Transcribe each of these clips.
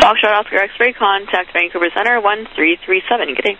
Foxtrot Oscar X-ray, contact Vancouver Center 1337. Good day.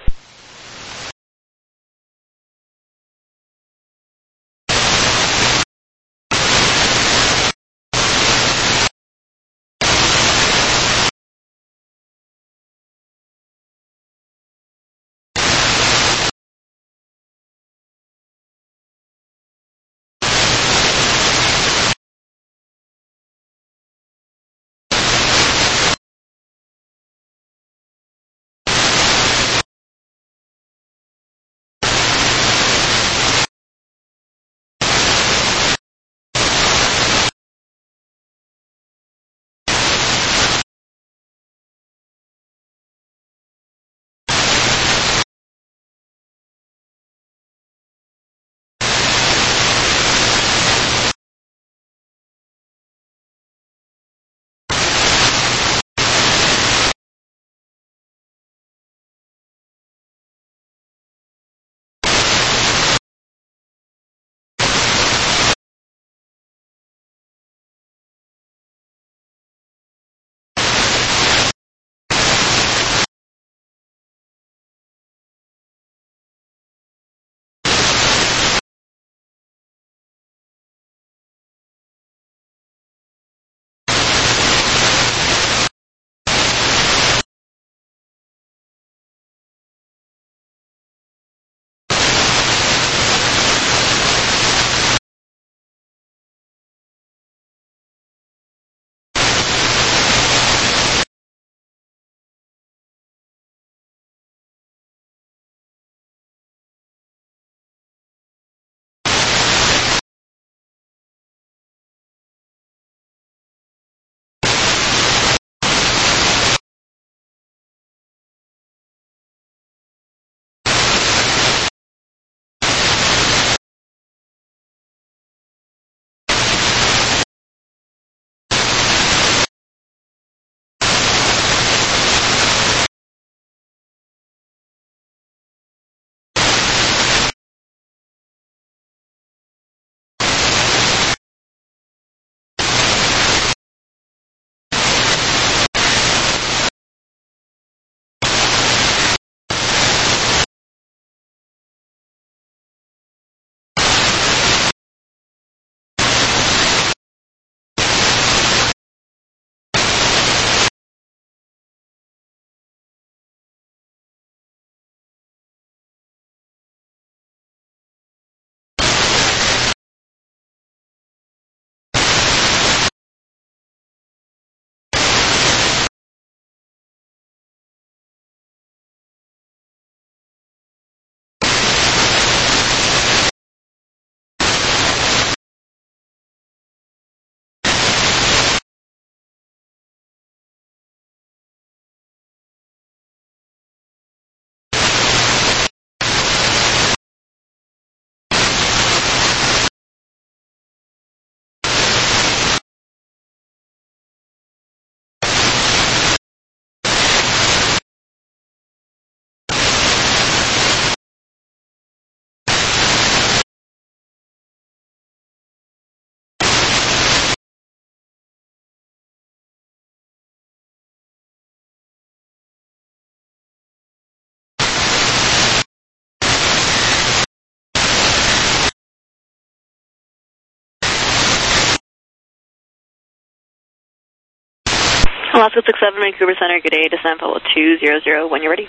Alaska 67 Vancouver Center, good day, descent level 200 when you're ready.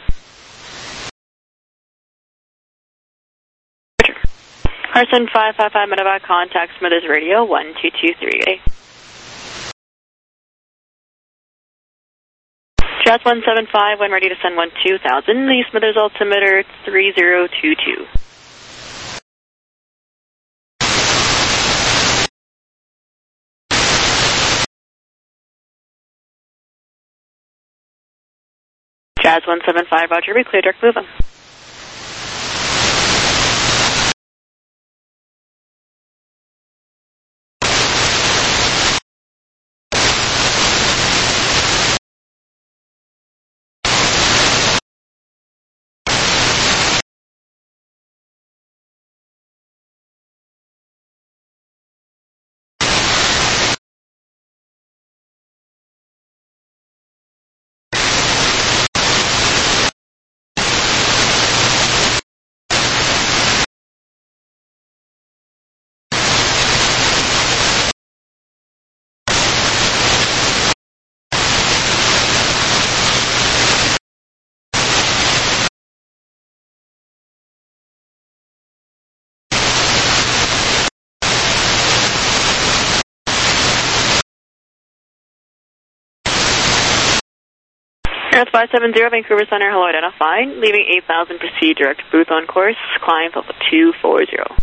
Richard. Carson 555 Medevac, contact Smithers Radio 1223, good day. Jazz 175 when ready to send 12000, the Smithers altimeter 3022. Jazz 175, roger, be clear, direct move on. Earth 570, Vancouver Center, hello, identified. Leaving 8000, proceed direct to booth on course, climb level 240.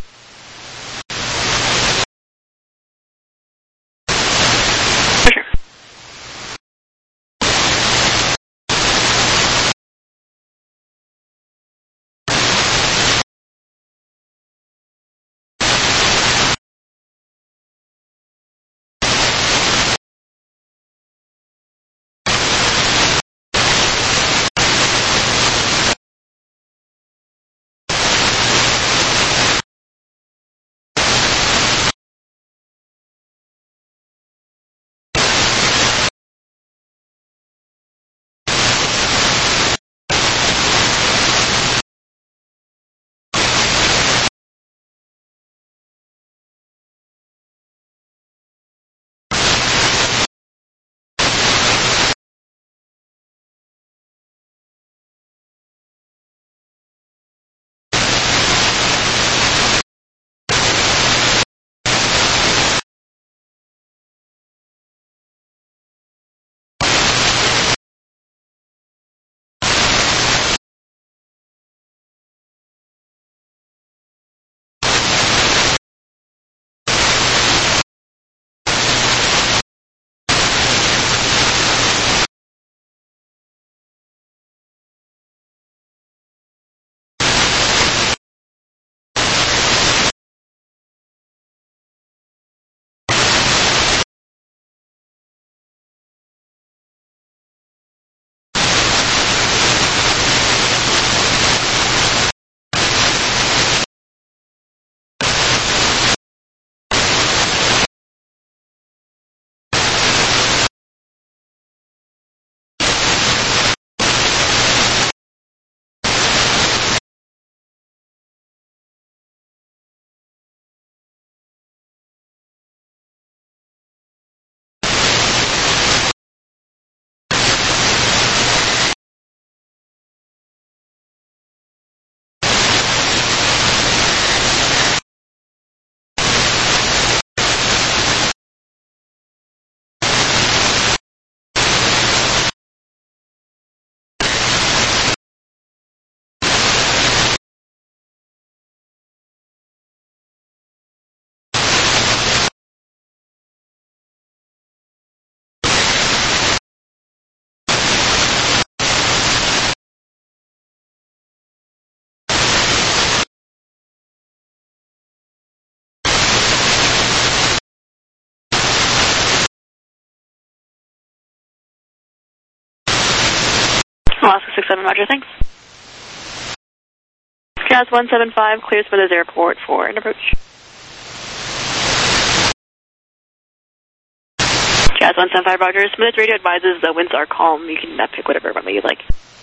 Alaska 67, roger, thanks. Jazz 175, clear Smithers Airport for an approach. Jazz 175, roger. Smithers radio advises the winds are calm. You can pick whatever runway you'd like.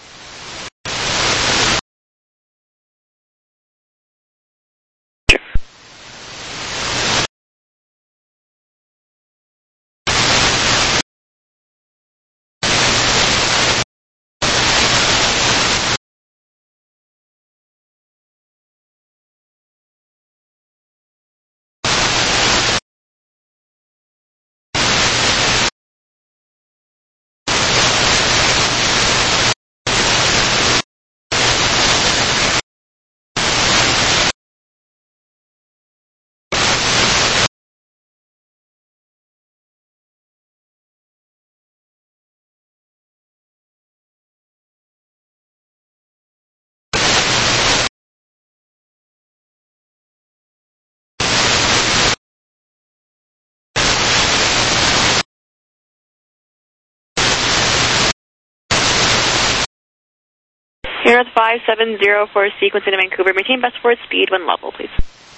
Here at 570 for sequencing to Vancouver. Maintain best forward speed when level, please.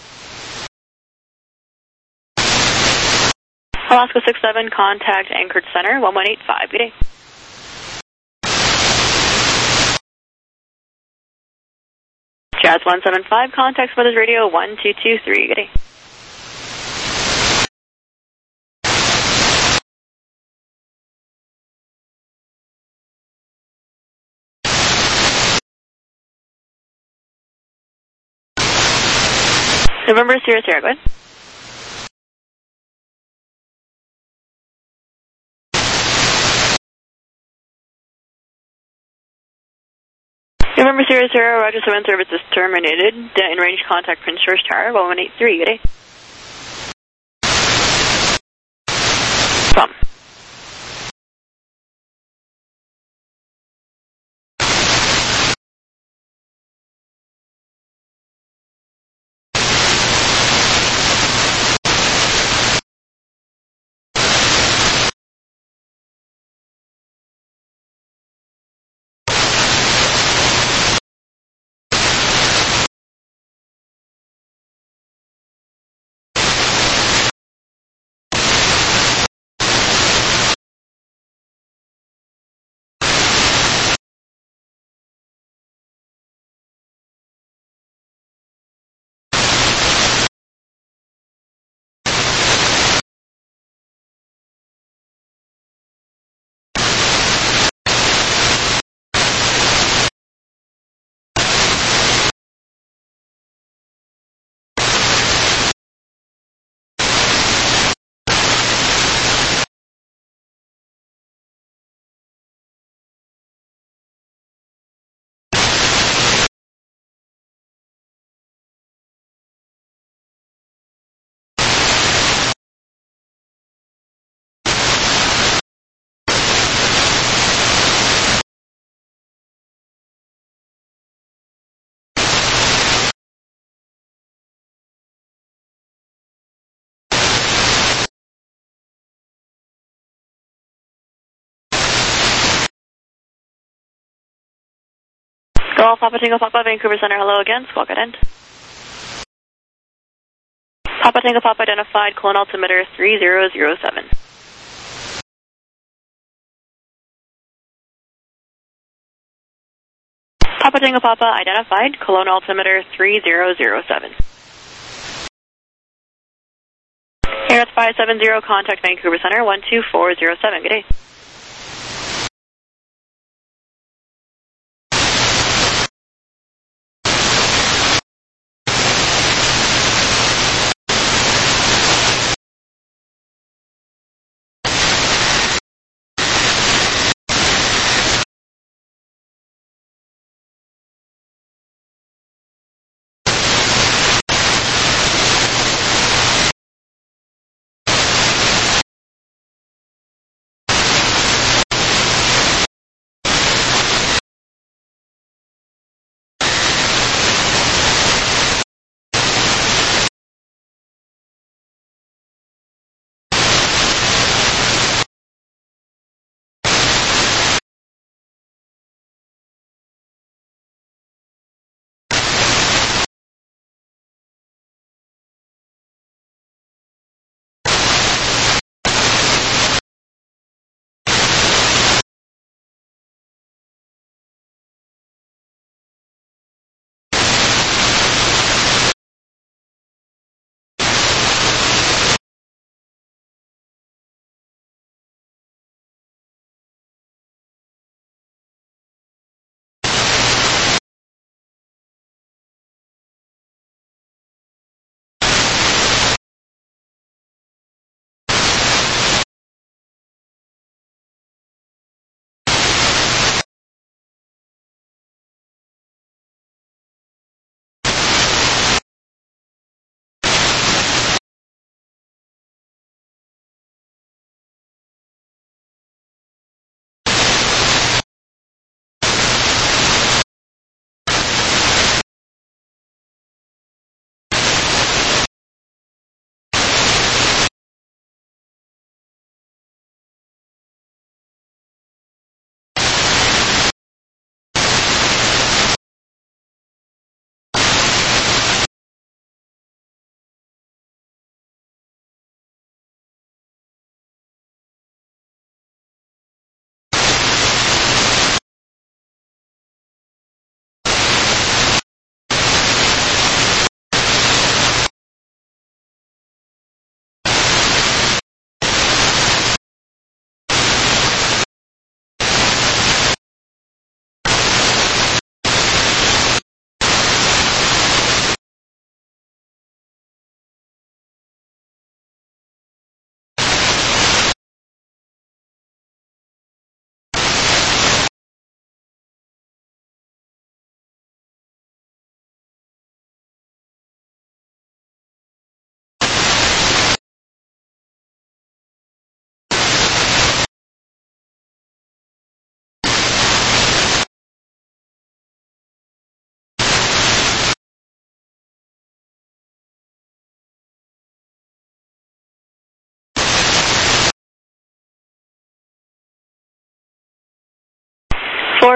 Alaska 67, contact Anchorage Center, 1185. Good day. Jazz 175, contact Smithers Radio 1223. Good day. November Sierra Sierra, go ahead. November 00, Roger 7 service is terminated. In range contact Prince George Tower, 1183, good day. From. Golf Papa Tango Papa, Vancouver Center, hello again, squawk at end. Papa Tango Papa identified, clone altimeter 3007. Papa Tango Papa identified, clone altimeter 3007. Air 570, contact Vancouver Center, 12407, good day.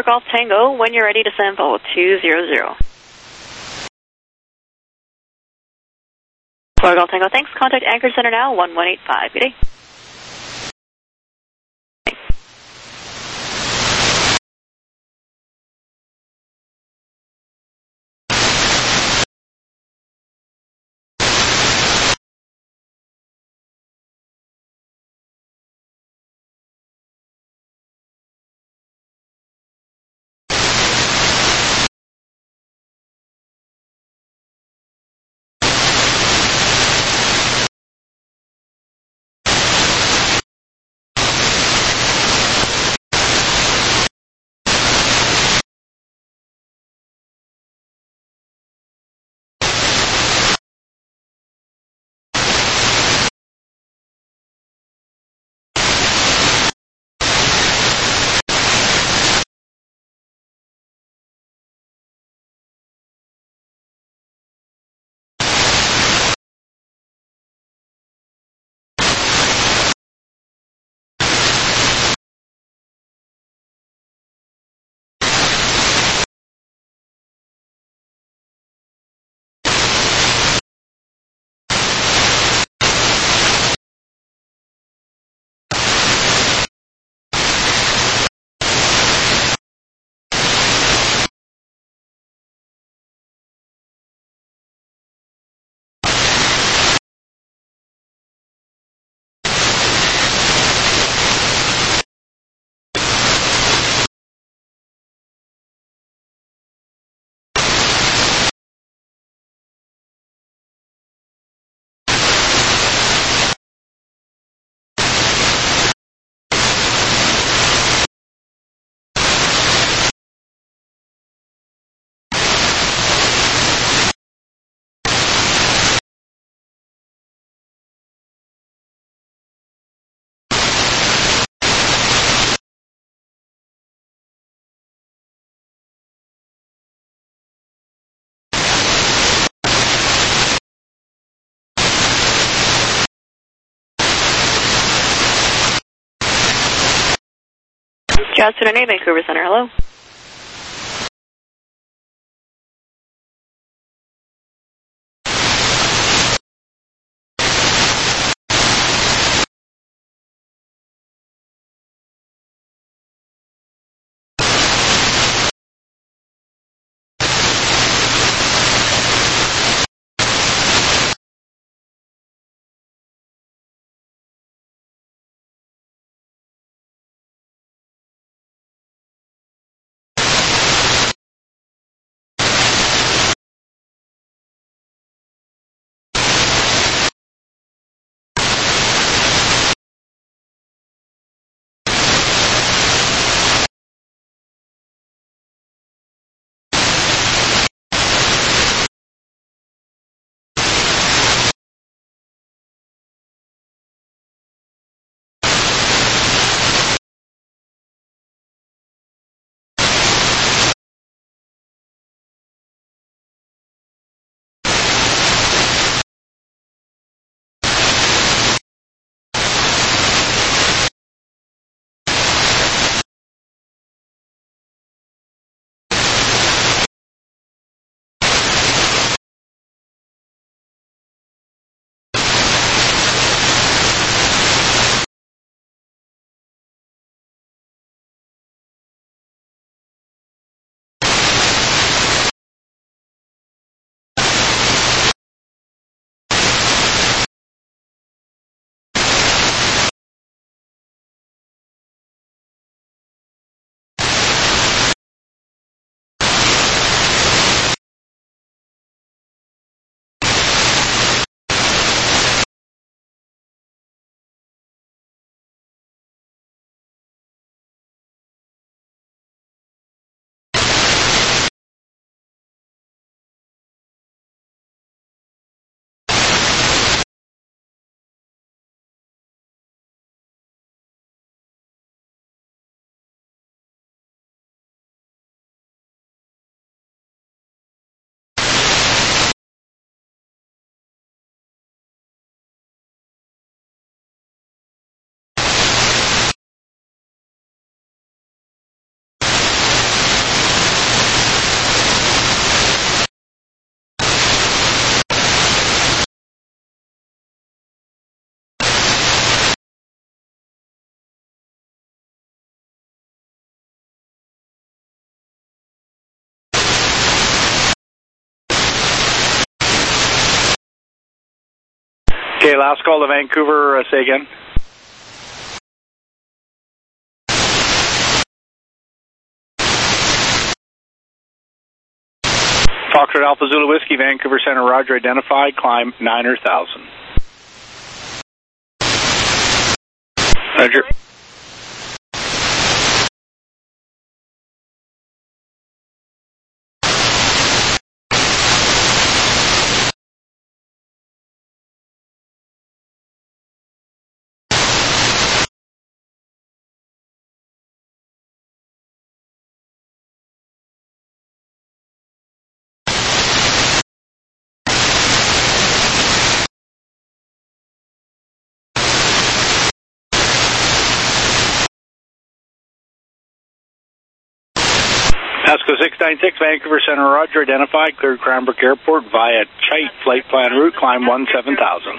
Golf Tango, when you're ready to send Volvo 200. 4 Golf Tango, thanks. Contact Anchor Center now, 1185. Good day. Justin and Vancouver Center, hello. Okay, last call to Vancouver. Say again. Foxtrot Alpha Zulu Whiskey, Vancouver Center, Roger, identified, climb 9,000. Roger. Pasco 696, Vancouver Center, Roger, identified, cleared Cranbrook Airport via Chait flight plan route, climb 17,000.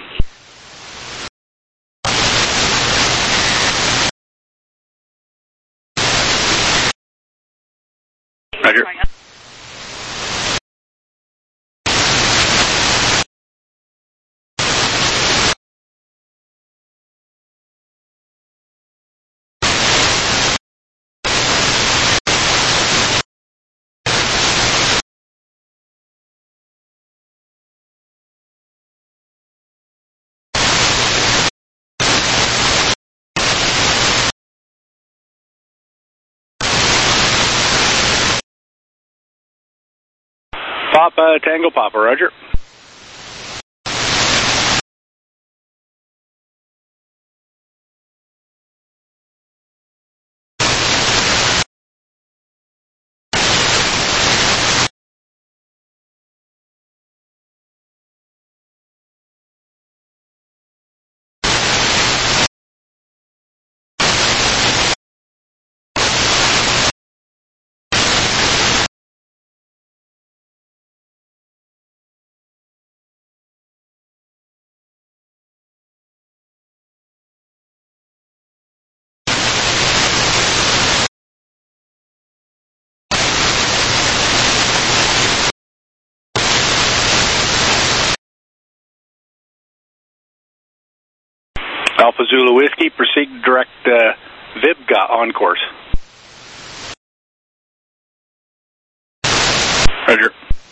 Roger. Papa, Tango Papa, Roger. Alpha Zulu Whiskey, proceed direct Vibga on course. Roger.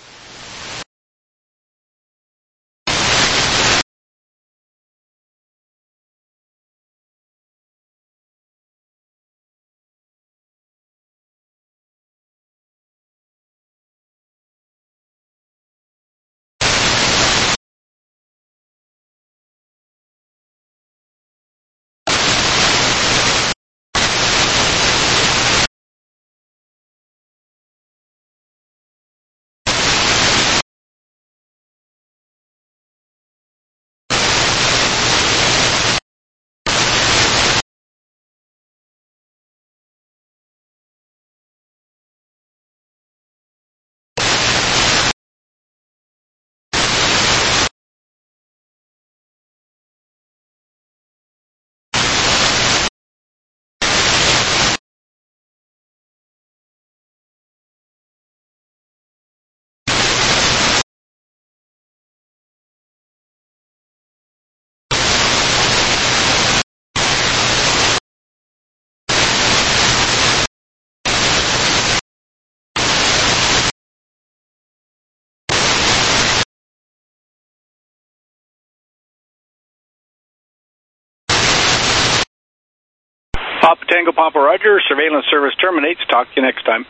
Papa Tango Papa, Roger. Surveillance service terminates. Talk to you next time.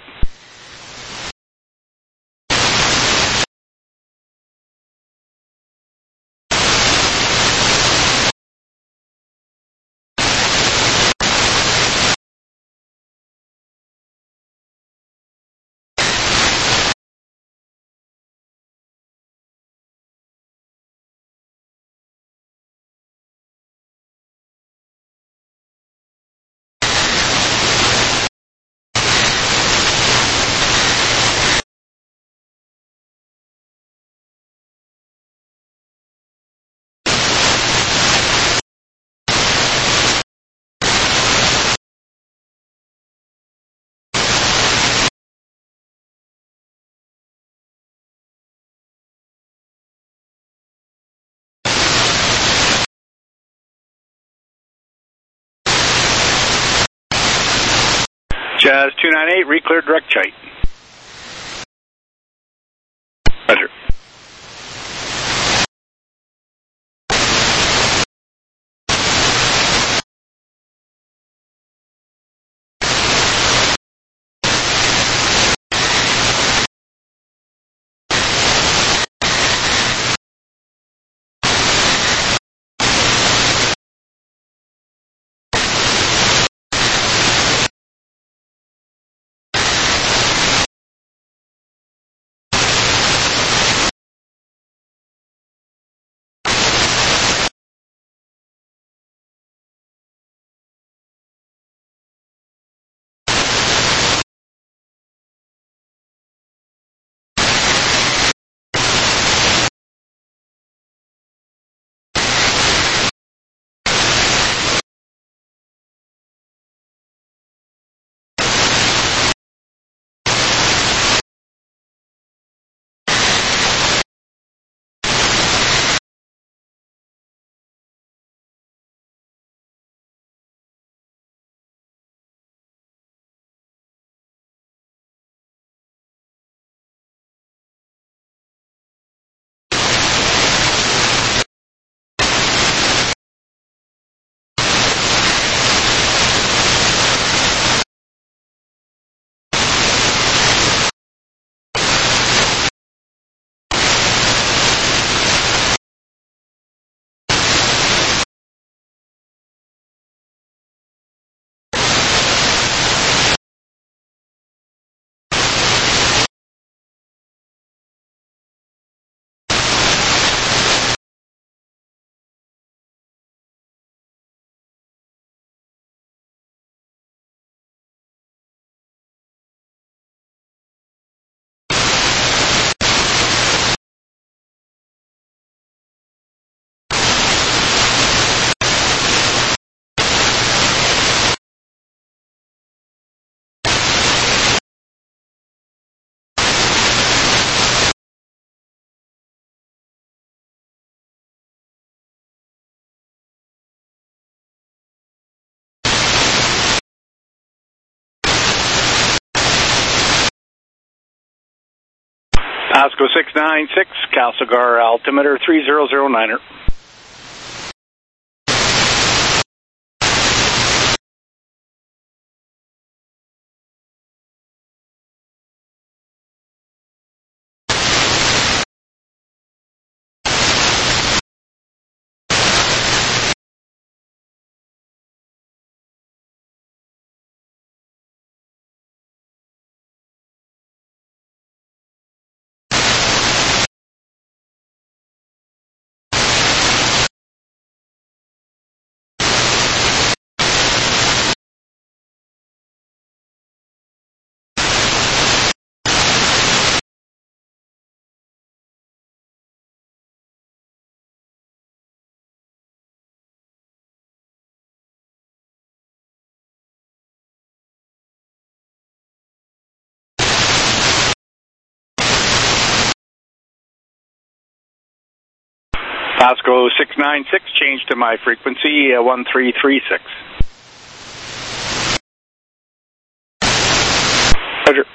Jazz 298, re-clear direct chite. Roger. Pasco 696, Castlegar altimeter 3009er. Pasco 696, change to my frequency 1336. Roger.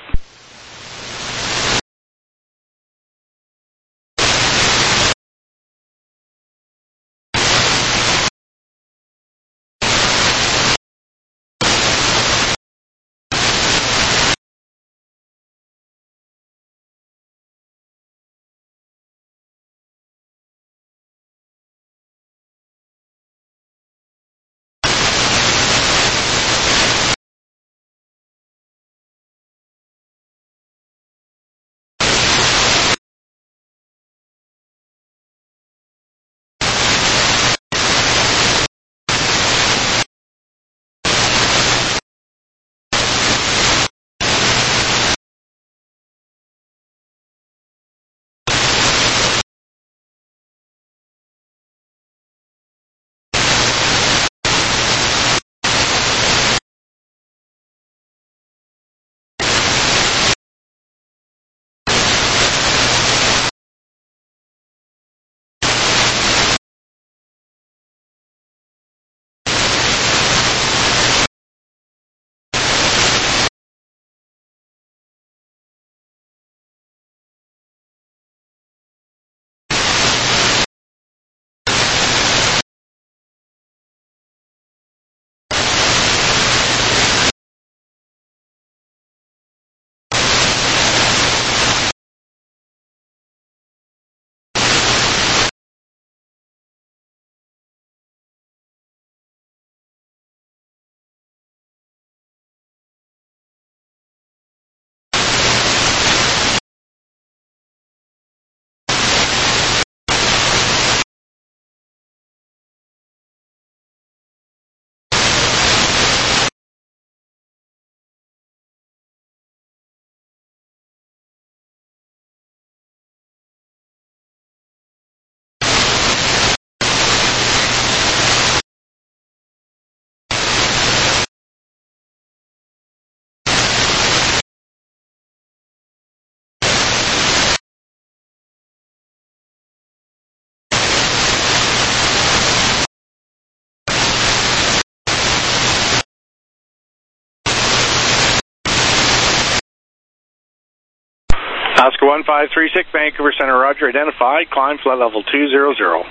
Oscar 1536, Vancouver Center, Roger, identified, climb flight level 200.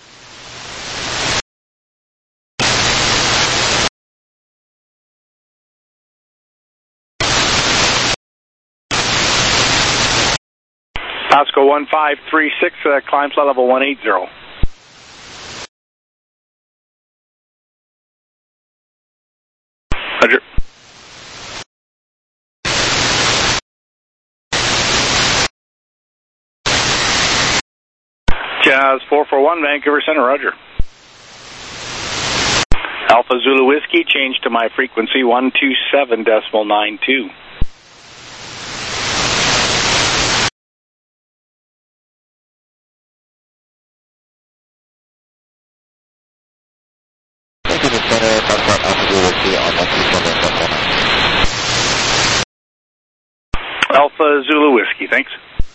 Oscar 1536, climb flight level 180. Roger. Jazz 441, Vancouver Center, Roger. Alpha Zulu Whiskey, change to my frequency 127.92. Alpha Zulu Whiskey, thanks.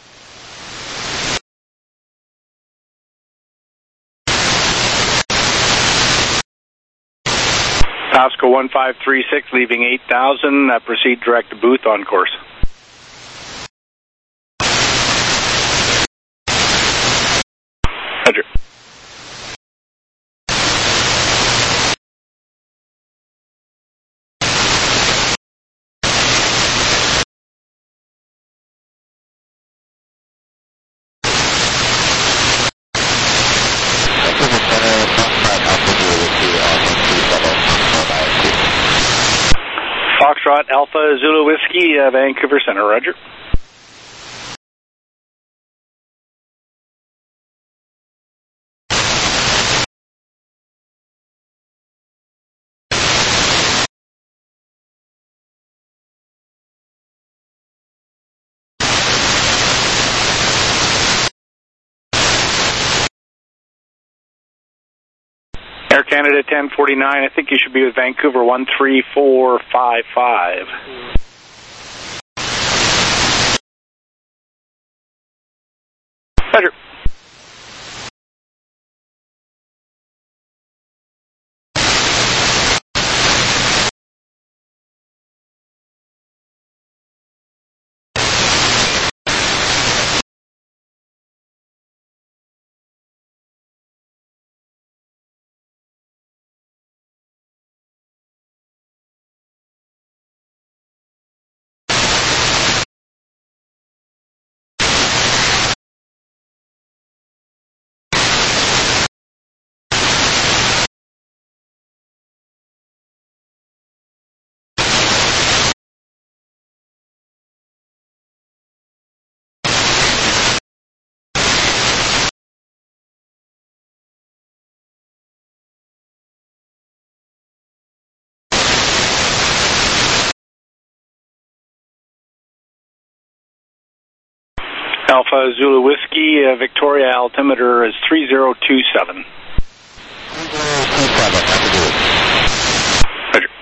Oscar 1536, leaving 8,000, proceed direct to booth on course. Roger. Foxtrot Alpha Zulu Whiskey, Vancouver Center, Roger. Air Canada 1049, I think you should be with Vancouver 13455. Roger. Alpha Zulu Whiskey, Victoria altimeter is 3027. 3027, Roger.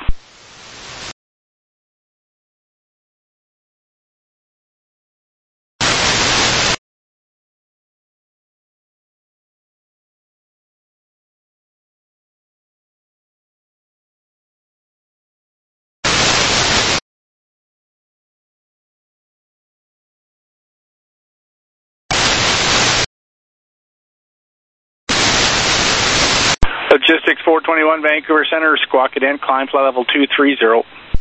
Logistics 421, Vancouver Center, squawk it in, climb flight level 230.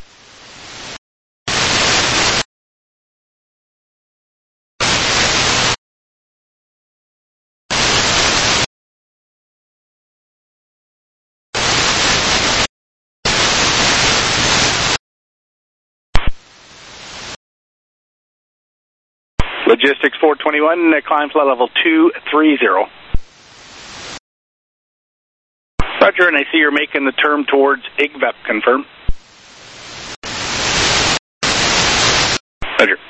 Logistics 421, climb flight level 230. Roger, and I see you're making the turn towards IGVEP, confirm. Roger.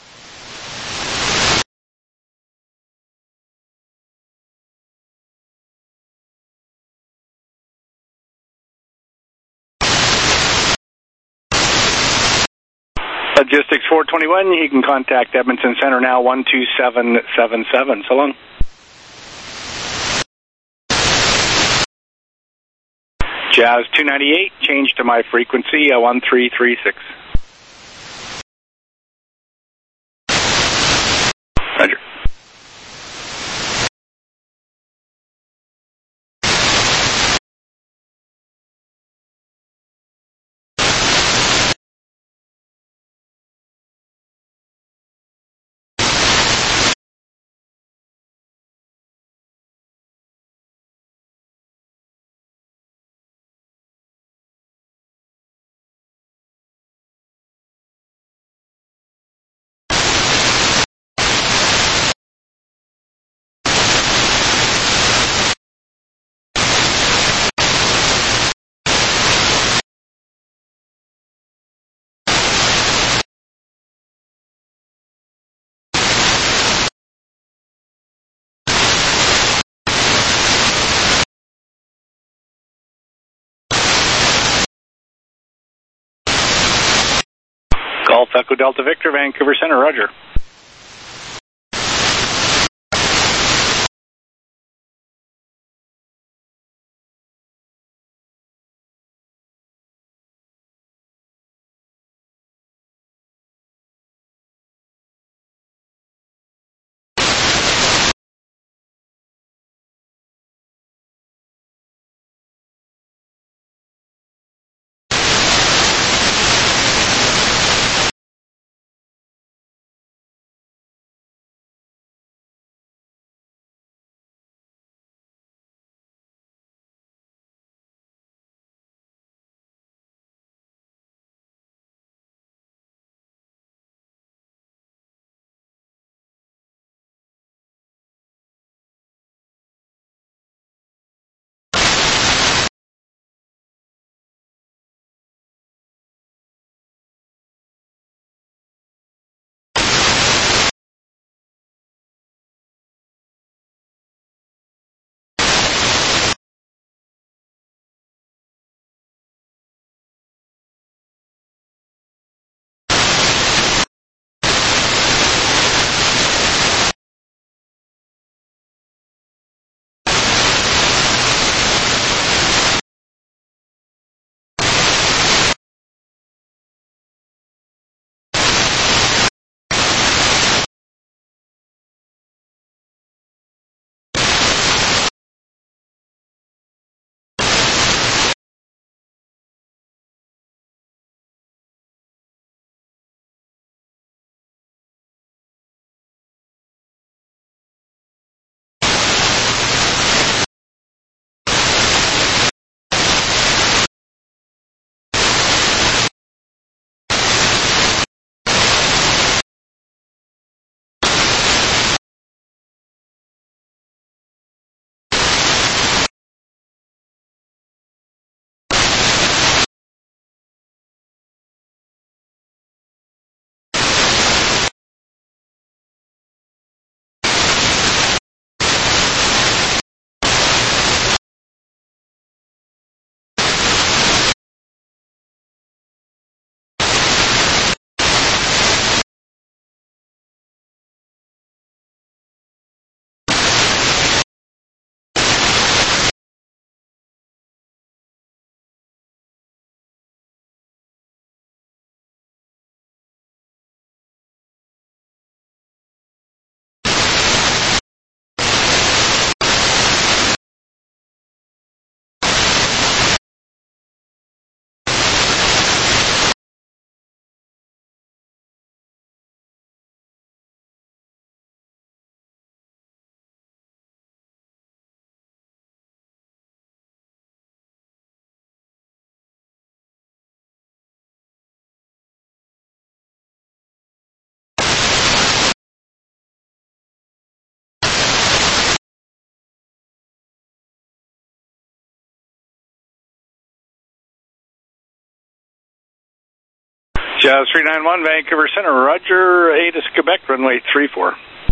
Logistics 421, you can contact Edmonton Center now, 12777. So long. Jazz 298, change to my frequency, 1336. Golf Echo Delta Victor, Vancouver Center, roger. Jazz 391, Vancouver Center, roger. ATIS Quebec, runway 34.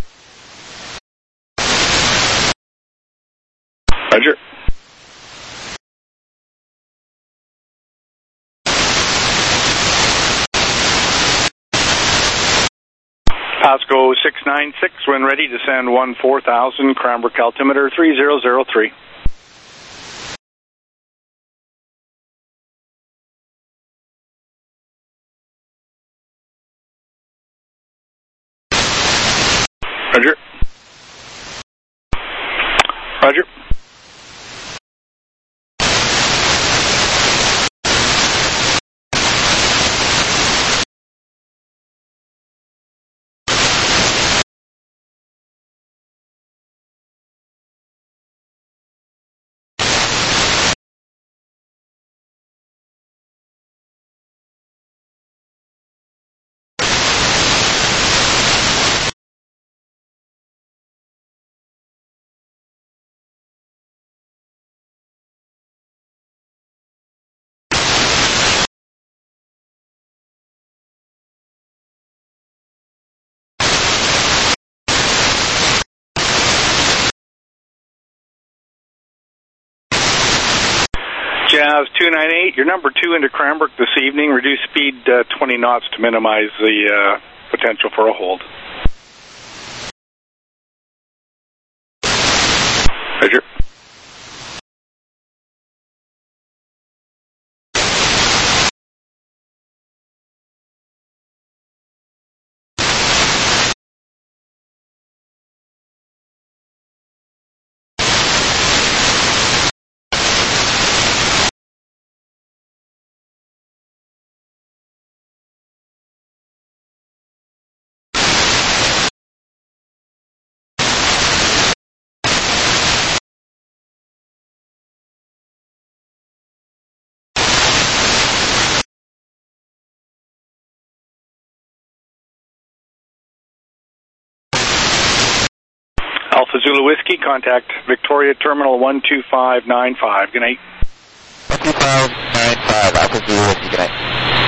Roger. Pasco 696, when ready, descend 14,000, Cranbrook altimeter 3003. Roger. Roger. NAS 298, you're number 2 into Cranbrook this evening. Reduce speed 20 knots to minimize the potential for a hold. Roger. Alpha Zulu Whiskey, contact Victoria Terminal 12595. Good night. 12595, Alpha Zulu Whiskey, good night.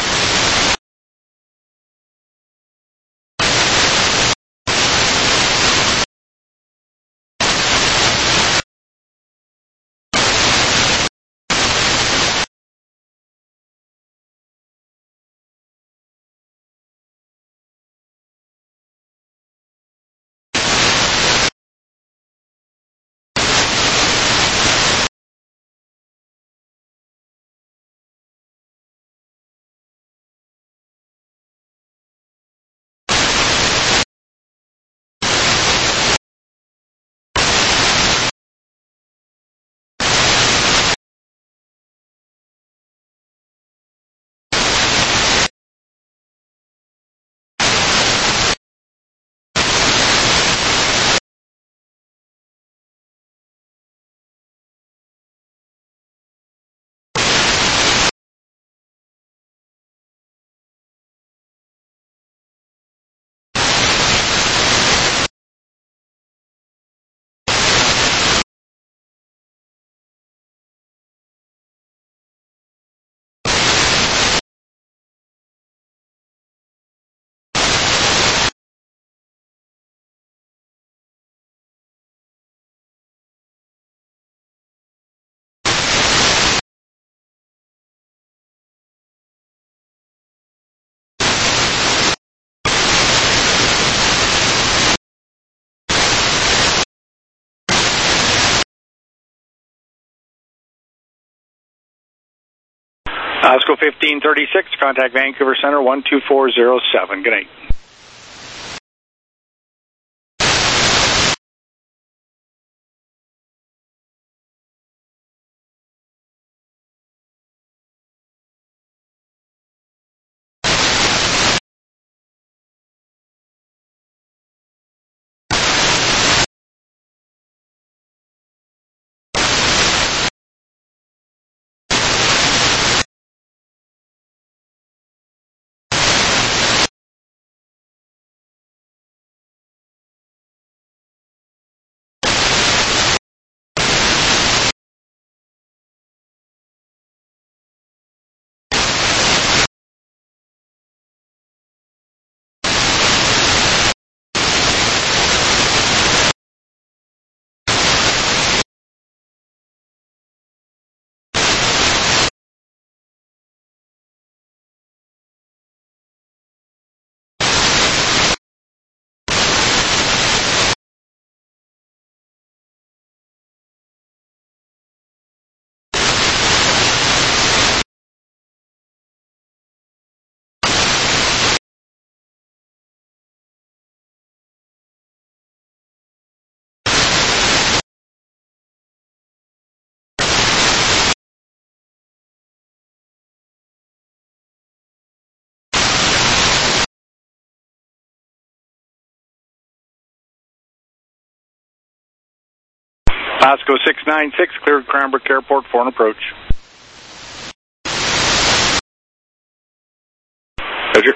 Osco 1536, contact Vancouver Center 12407. Good night. Osco 696, cleared Cranbrook Airport for an approach. Roger.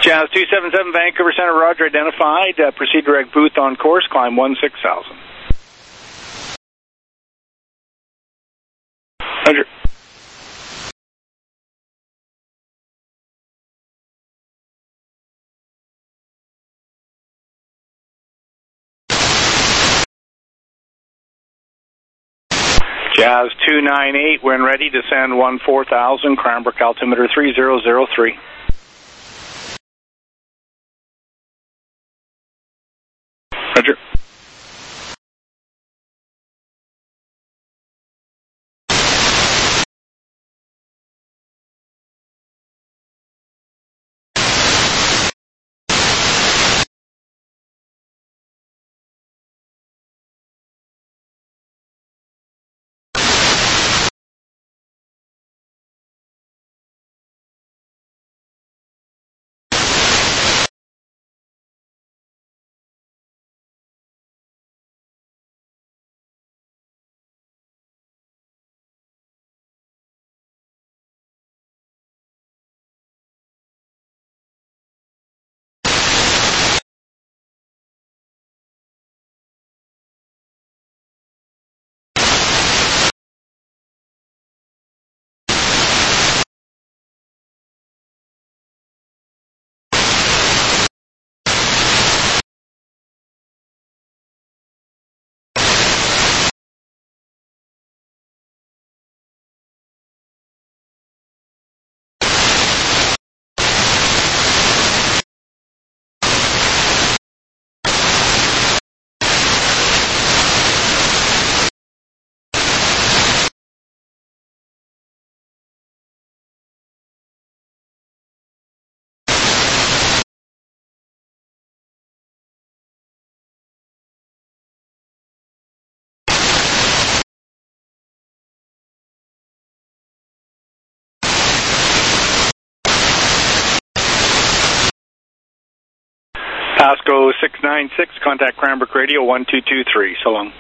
Jazz 277 Vancouver Center, roger, identified. Proceed direct booth on course, climb 16,000. Roger. Jazz 298, when ready, descend 14,000, Cranbrook altimeter 3003. Roger. Pasco 696, contact Cranbrook Radio 1223. So long.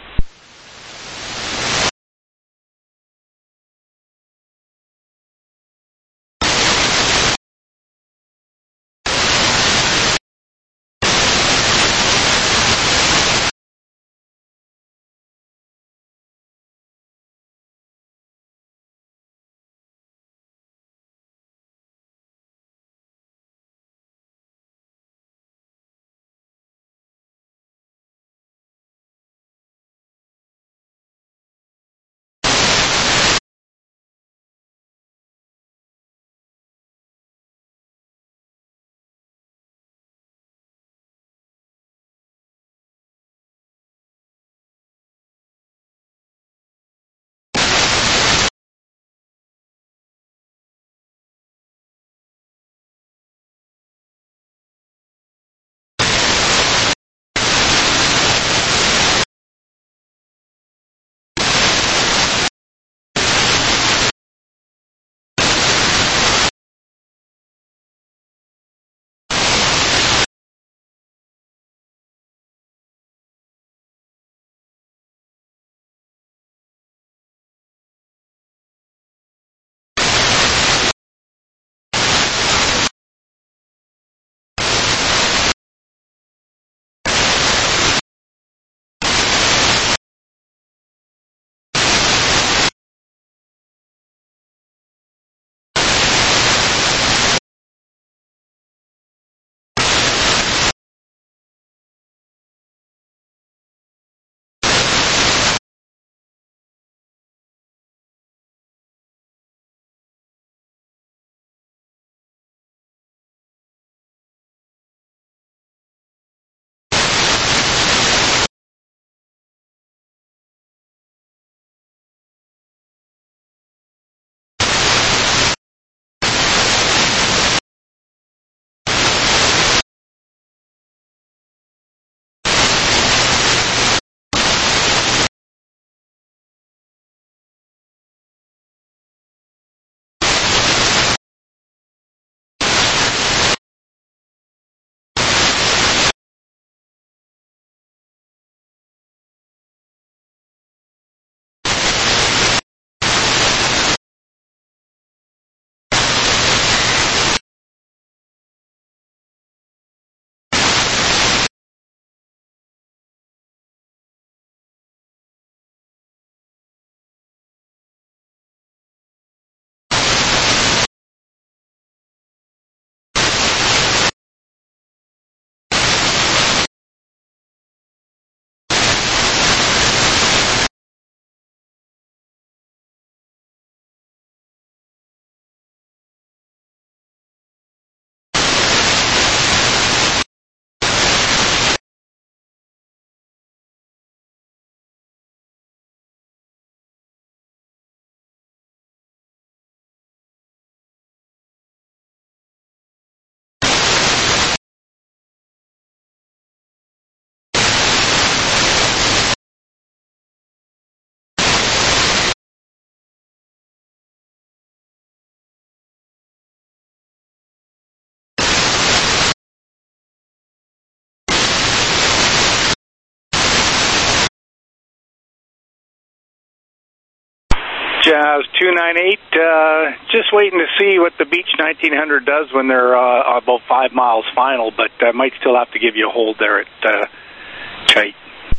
Jazz 298, just waiting to see what the Beach 1900 does when they're about 5 miles final, but I might still have to give you a hold there at Chite.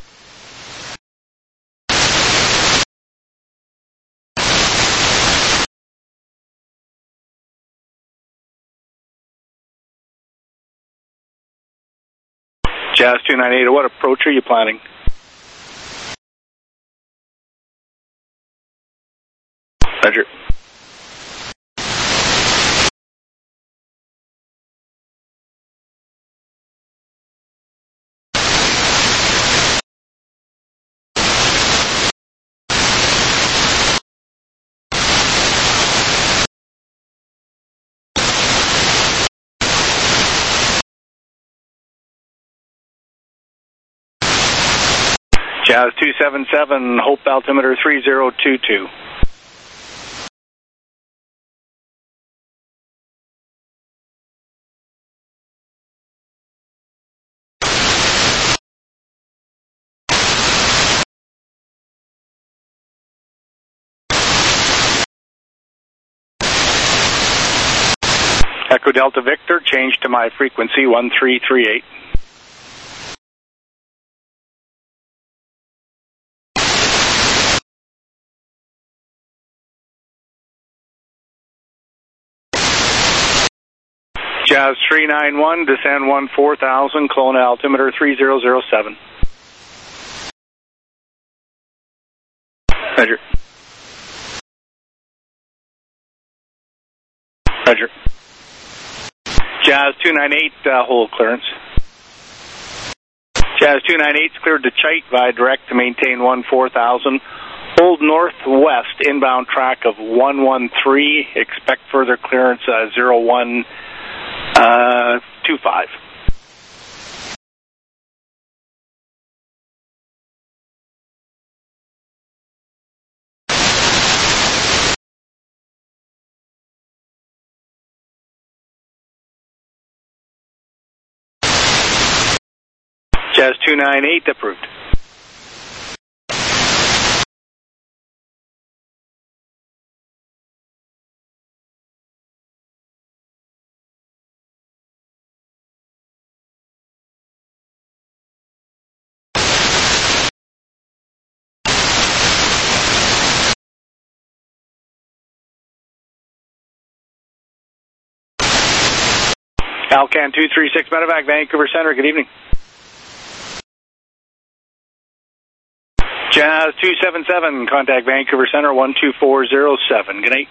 Jazz 298, what approach are you planning? Roger. Jazz 277, Hope altimeter 3022. Echo Delta Victor, change to my frequency 1338. Jazz 391, descend 4000, clone altimeter 3007. Roger. Roger. Jazz 298, hold clearance. Jazz 298's cleared to Chite via direct to maintain 4000. Hold northwest, inbound track of 113. Expect further clearance 0125. Jazz 298 approved. Alcan 236 Medevac, Vancouver Center, good evening. Jazz 277, contact Vancouver Center 12407, good night.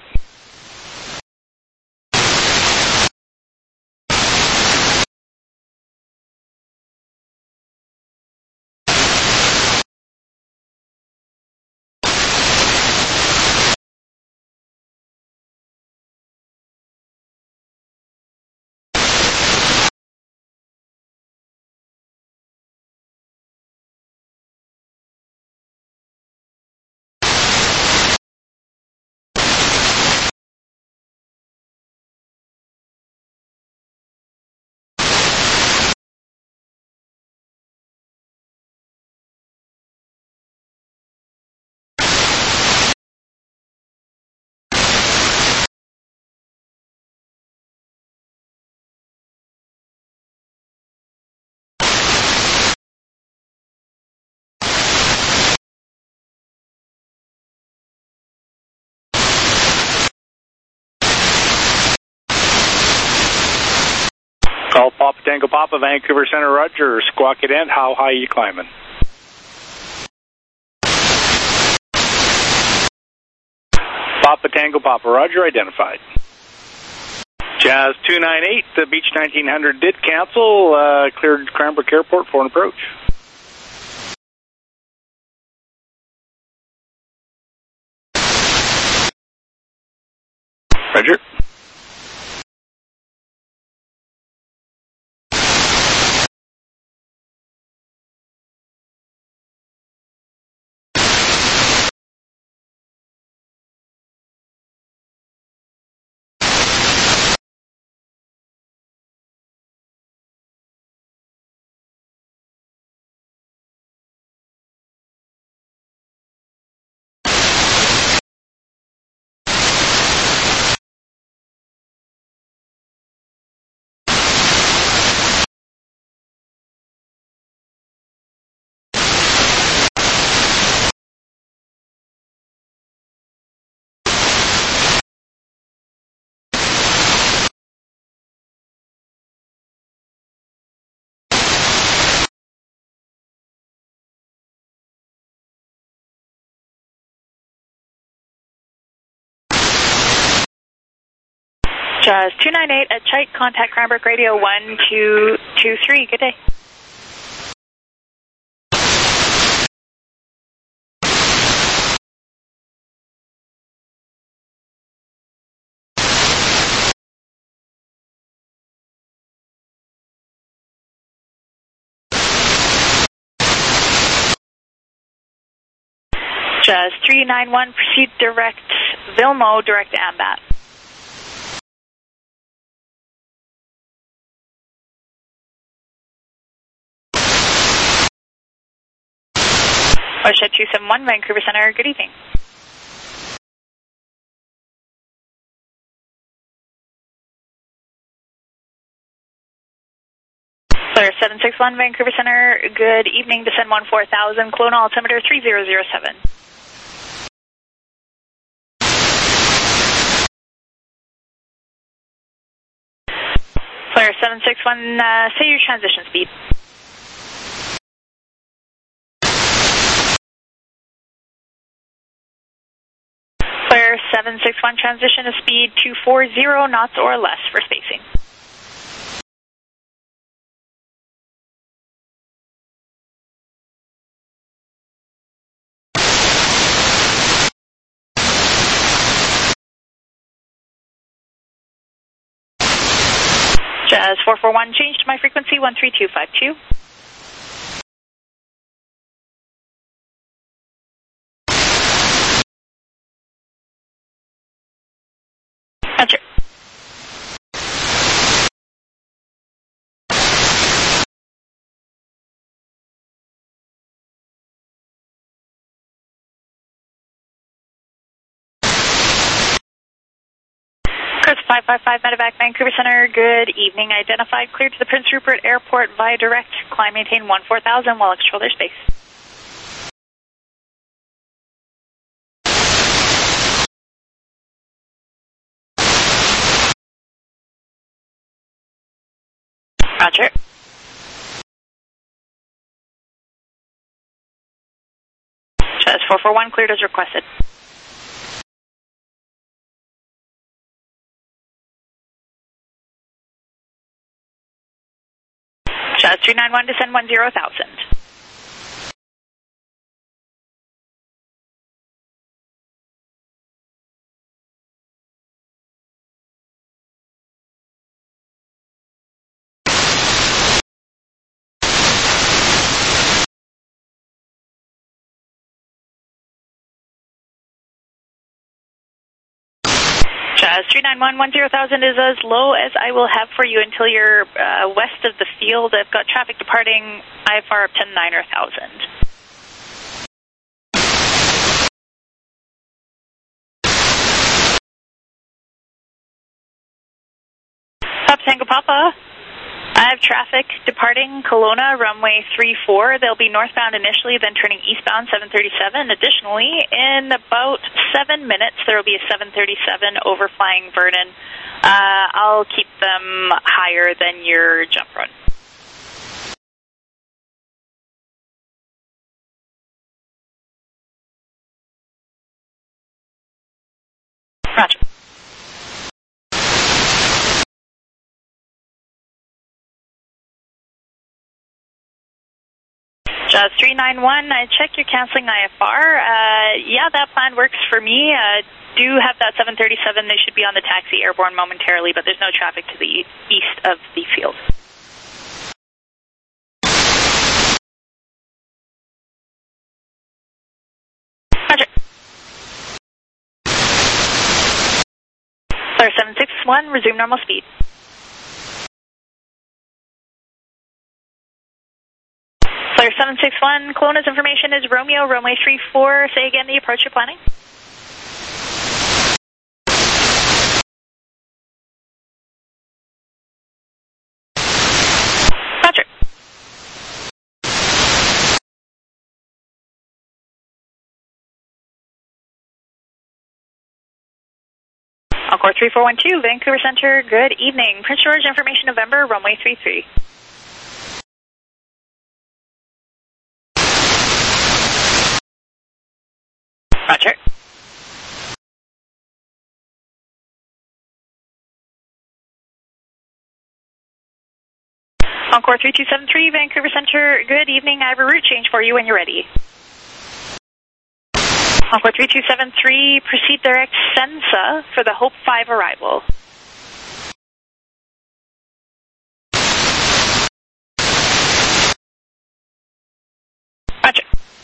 Call Papa Tango Papa, Vancouver Center, Roger. Squawk it in. How high are you climbing? Papa Tango Papa, Roger, identified. Jazz 298, the Beach 1900 did cancel, cleared Cranbrook Airport for an approach. Roger. Jaws 298 at Chite, contact Cranbrook Radio 1223. Good day. Jazz 391, proceed direct Vilmo, direct Ambat. Watershed 271, Vancouver Center, good evening. Flare 761, Vancouver Center, good evening, descend 14,000, clonal altimeter 3007. Flare 761, say your transition speed. Flare 761, transition to speed 240 knots or less for spacing. Jazz 441, change to my frequency 13252. Roger. Chris 555 Medevac, Vancouver Center, good evening. Identified, cleared to the Prince Rupert Airport via direct. Climb, maintain 14,000 while control their space. Roger. Jazz 441, cleared as requested. Jazz 391, descend 10,000. Jazz 391, 10,000 is as low as I will have for you until you're west of the field. I've got traffic departing IFR up to 9,000. Papa Tango Papa, I have traffic departing Kelowna, runway 34. They'll be northbound initially, then turning eastbound 737. Additionally, in about 7 minutes, there will be a 737 overflying Vernon. I'll keep them higher than your jump run. Roger. Jazz 391, I check your canceling IFR. Yeah, that plan works for me. Do have that 737. They should be on the taxi airborne momentarily, but there's no traffic to the east of the field. Roger. Flare 761, resume normal speed. Flare 761, Kelowna's information is Romeo, runway 34. Say again the approach you're planning. Roger. Encore 3412, Vancouver Center, good evening. Prince George, information November, runway 33. Roger. Encore 3273, Vancouver Center, good evening. I have a route change for you when you're ready. Encore 3273, proceed direct Sensa for the Hope 5 arrival. Roger.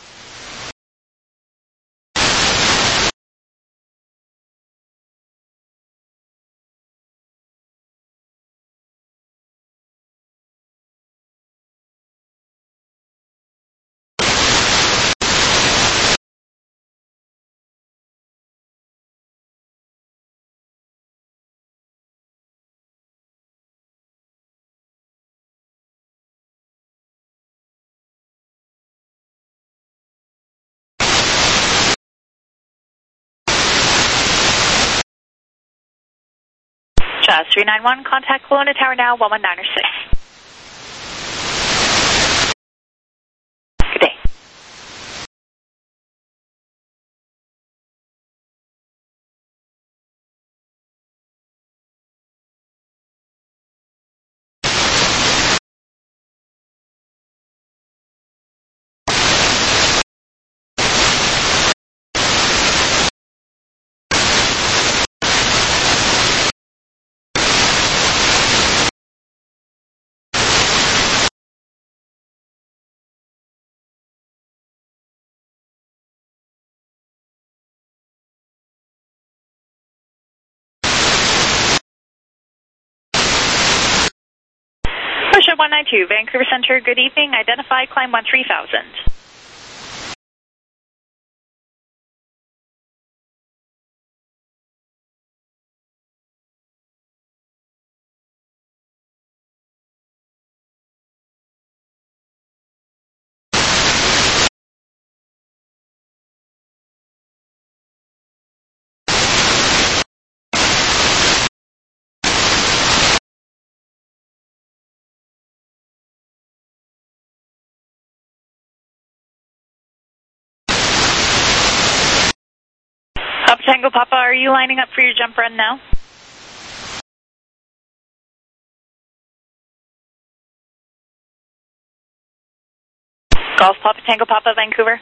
Jazz 391, contact Kelowna Tower now, 1196. Good day. Push 192, Vancouver Center, good evening. Identify, climb 13,000. Up Tango Papa, are you lining up for your jump run now? Golf Papa Tango Papa, Vancouver.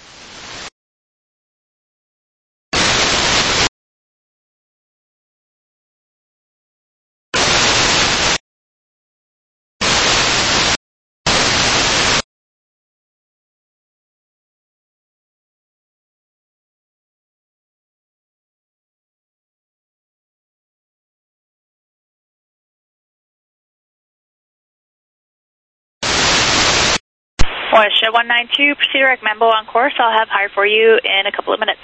Wash 192, proceed direct Mambo on course. I'll have higher for you in a couple of minutes.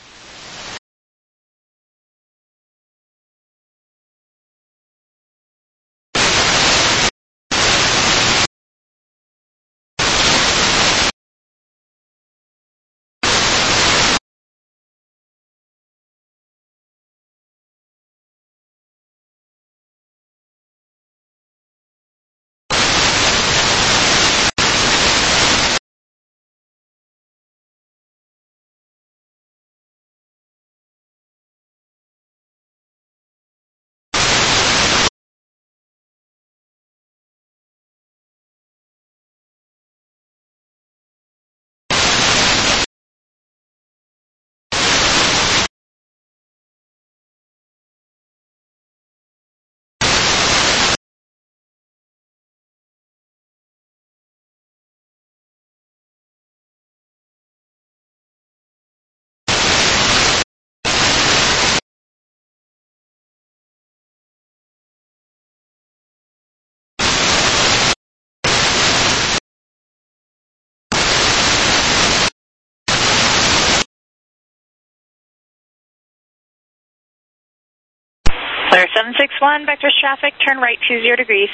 Clear 761, vectors traffic, turn right 20 degrees.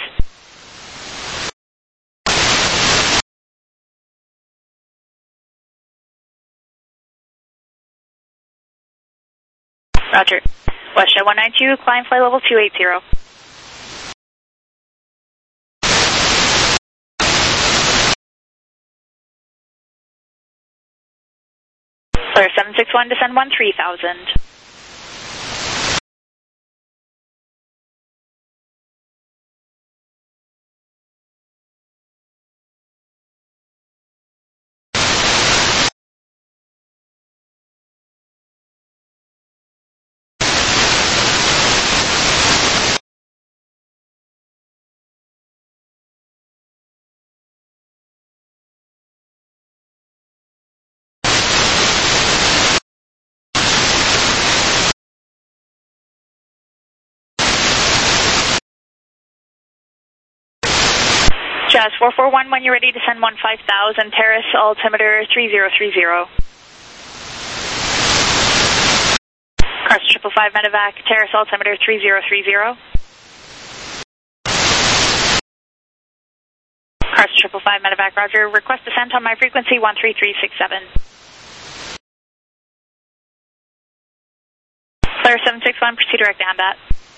Roger. West 192, climb flight level 280. Clear 761, descend 13,000. Jazz 441, when you're ready to send 5000, Terrace, altimeter 3030. Crest 555 medevac, Terrace, altimeter 3030. Crest 555 medevac, roger. Request descent on my frequency 13367. Flare 761, proceed direct to AMBAT.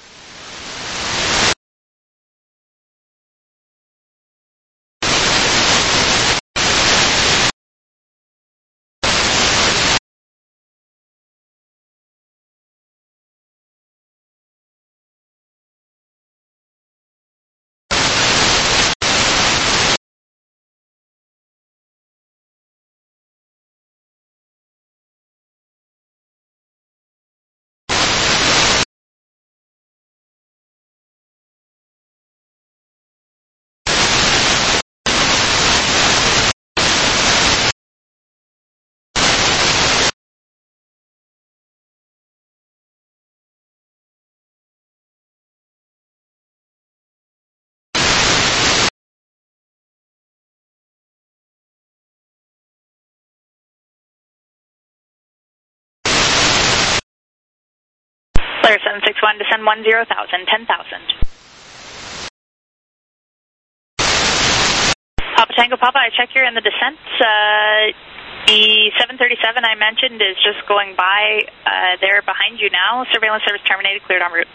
Flare 761, descend 10,000, 10,000. Papa Tango Papa, I check you're in the descent. The 737 I mentioned is just going by there behind you now. Surveillance service terminated, cleared en route.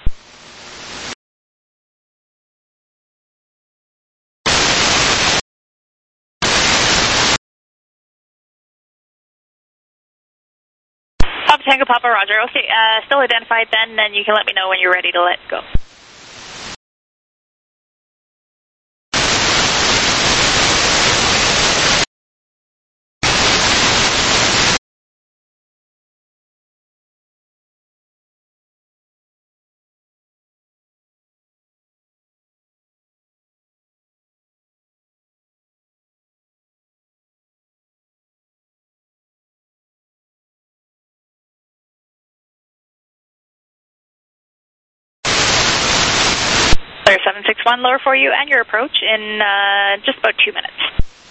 Papa Tango Papa, roger. Okay, still identified then you can let me know when you're ready to let go. Flare 761, lower for you and your approach in just about 2 minutes.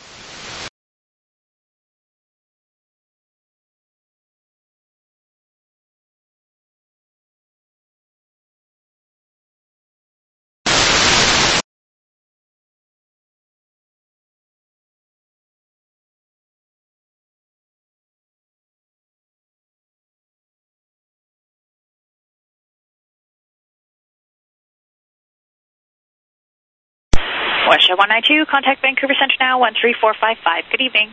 Westjet 192, contact Vancouver Centre now, 13455. Good evening.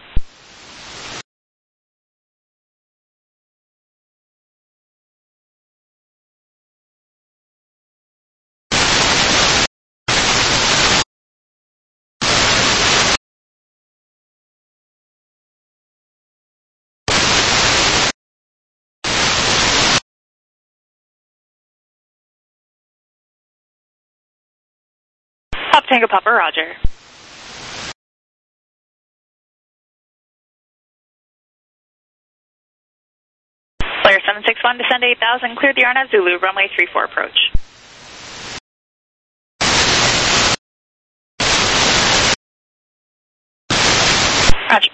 Papa Tango Papa, roger. Flare 761, descend 8,000, cleared the RNAV Zulu, runway 34 approach. Roger.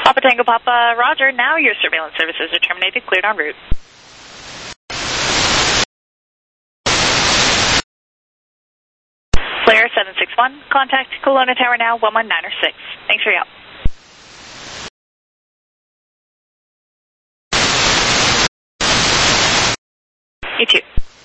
Papa Tango Papa, roger. Now your surveillance services are terminated. Cleared en route. Flare 761, contact Kelowna Tower now, 11906. Thanks for your help. You too.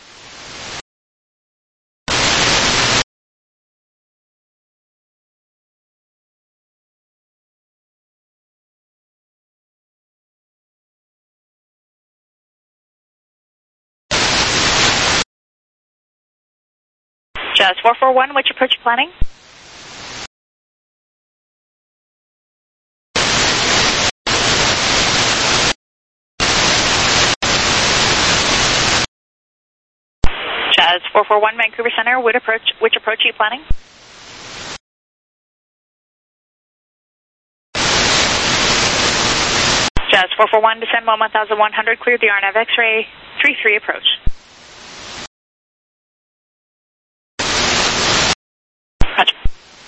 Jazz 441, which approach planning? Jazz 441, Vancouver Center, which approach are you planning? Jazz 441, descend 1100, clear the RNAV X-ray, 33 approach. Roger.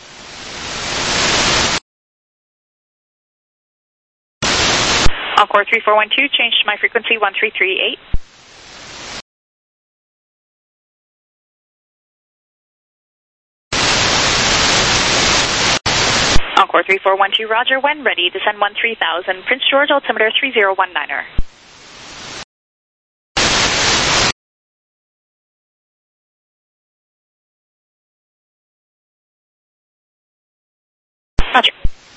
Encore 3412, change to my frequency 1338. Encore 3412, roger, when ready, descend 3000, Prince George, altimeter 3019er. Roger.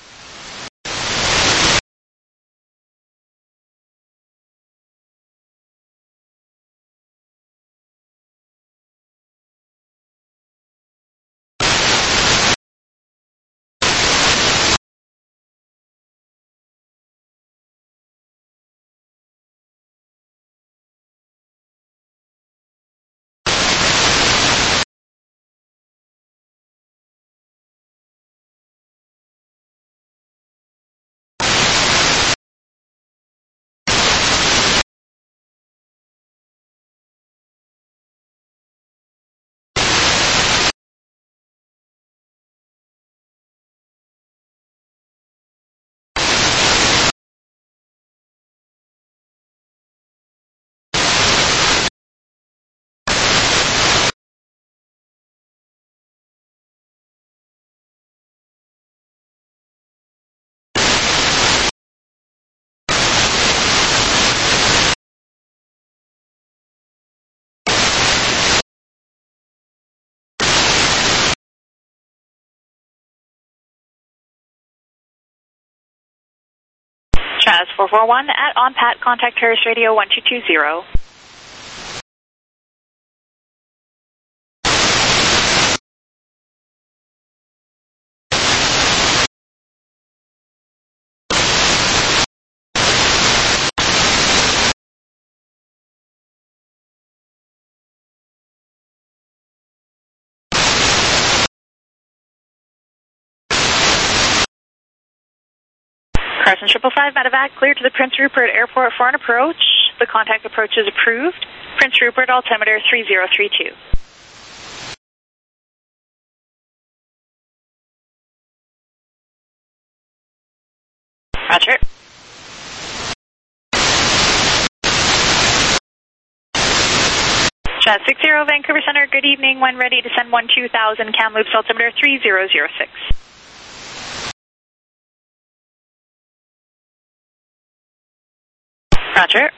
Jazz 441 at OnPat, contact Terrace Radio 1220. Carson 555, medevac, clear to the Prince Rupert Airport for an approach. The contact approach is approved. Prince Rupert, altimeter 3032. Roger. Jazz 60, Vancouver Center, good evening. When ready, descend 2000, Kamloops, altimeter 3006. Roger.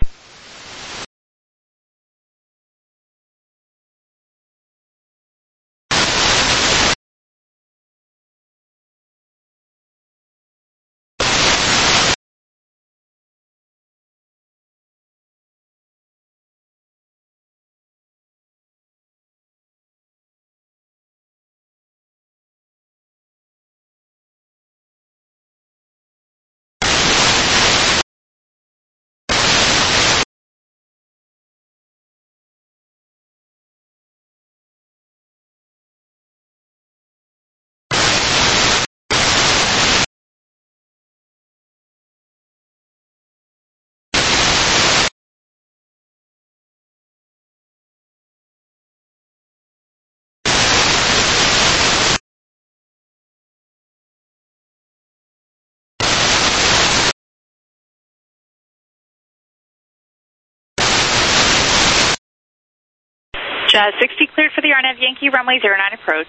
Jazz 60 cleared for the RNAV Yankee runway 09 approach.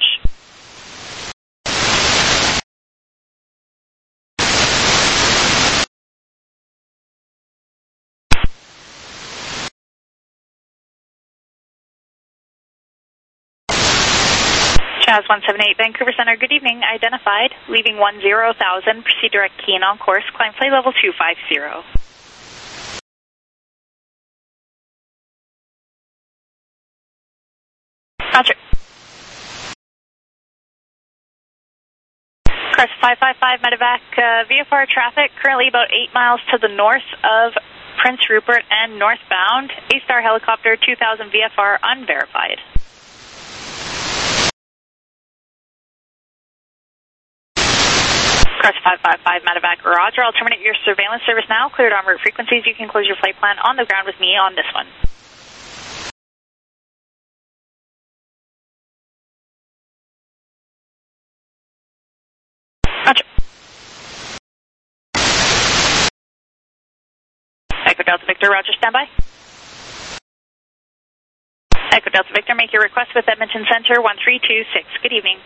Jazz 178 Vancouver Center, good evening. Identified, leaving 10,000, proceed direct key and on course, climb flight level 250. Roger. Crest 555 medevac, VFR traffic, currently about 8 miles to the north of Prince Rupert and northbound. A-Star helicopter 2000 VFR unverified. Crest 555 medevac, roger. I'll terminate your surveillance service now. Cleared en route frequencies. You can close your flight plan on the ground with me on this one. Roger. Echo Delta Victor, roger, standby. Echo Delta Victor, make your request with Edmonton Center 1326. Good evening.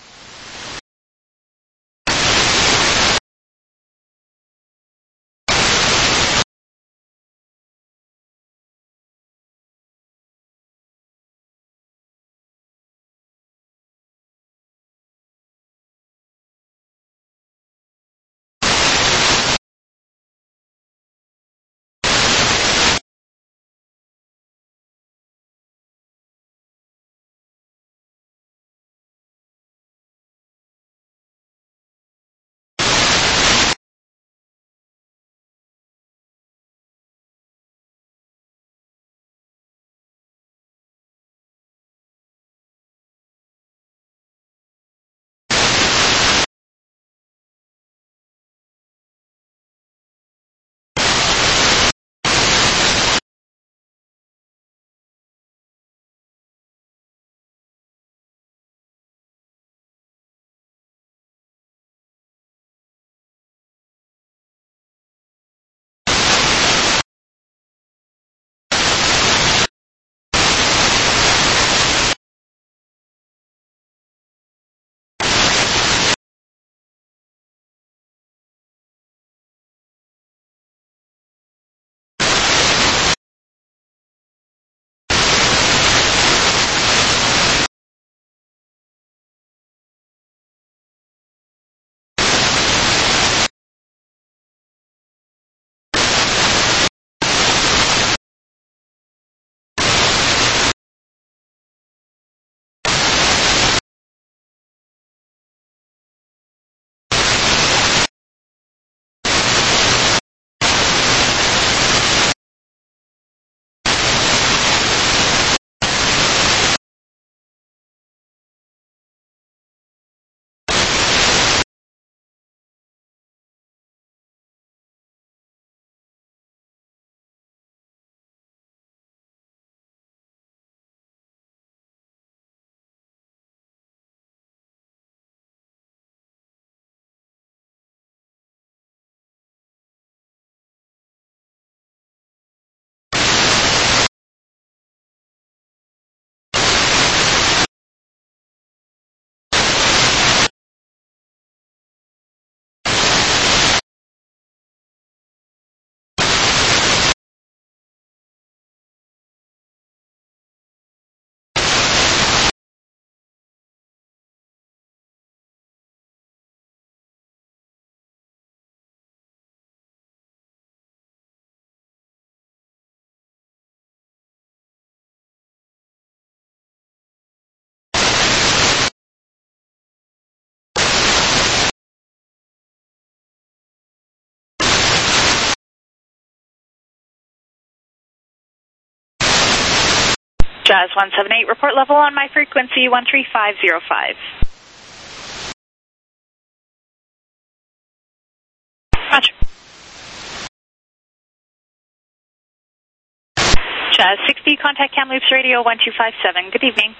Jazz 178, report level on my frequency 13505. Roger. Jazz 60, contact Kamloops Radio 1257. Good evening.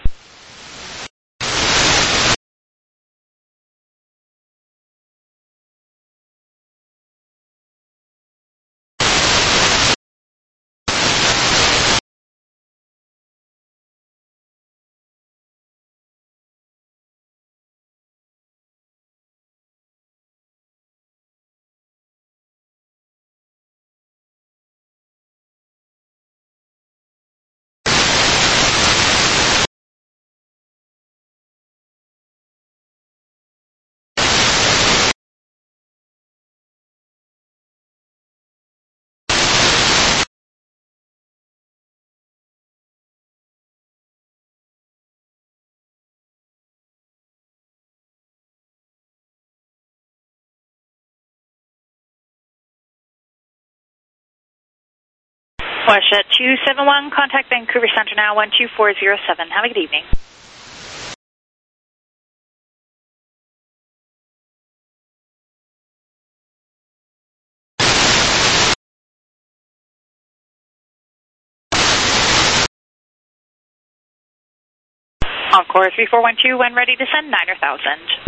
WestJet 271, contact Vancouver Center now, 12407. Have a good evening. Encore 3412, when ready to send 9,000.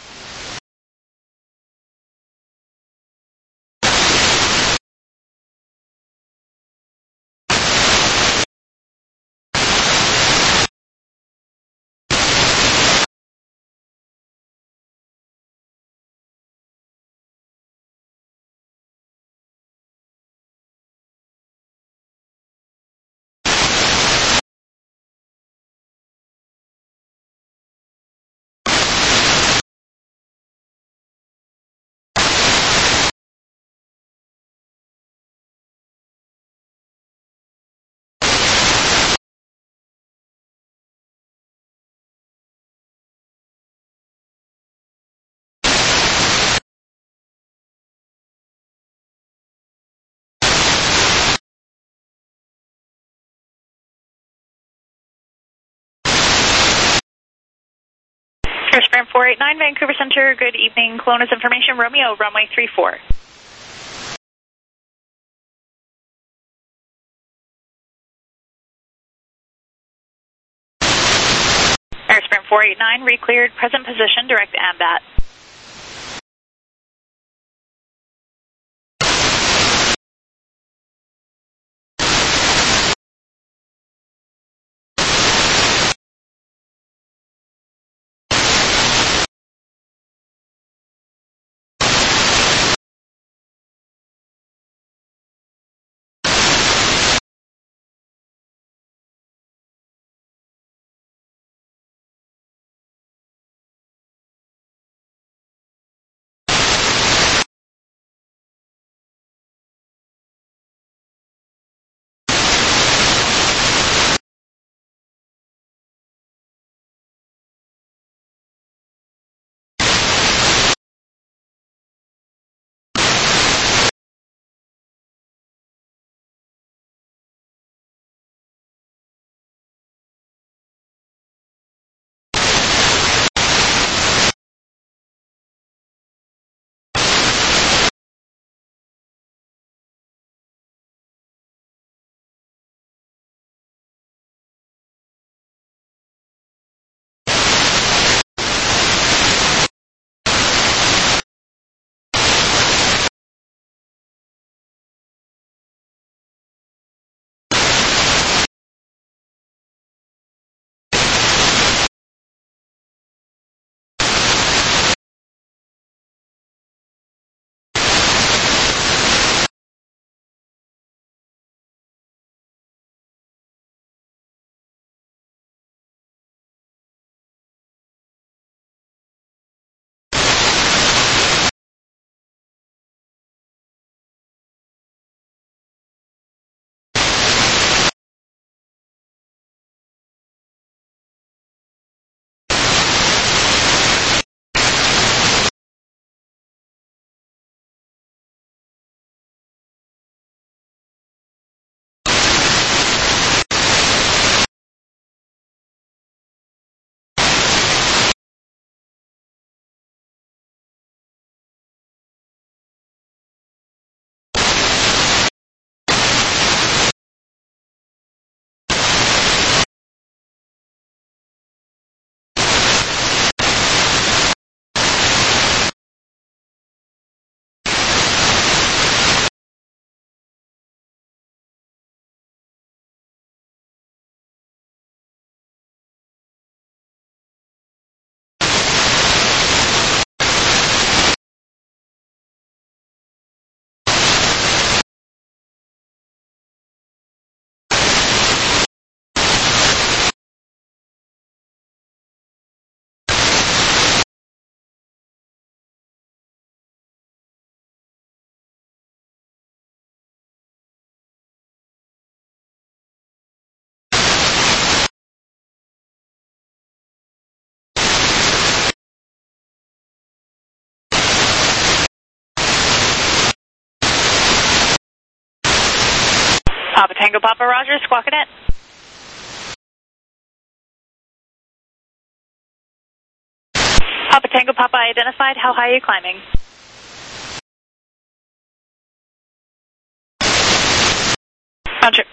Air Sprint 489, Vancouver Center, good evening. Kelowna's information, Romeo, runway 34. Air Sprint 489, re-cleared, present position, direct AMBAT. Papa Tango Papa, Roger, Squawk Cadet. Papa Tango Papa identified. How high are you climbing? Roger.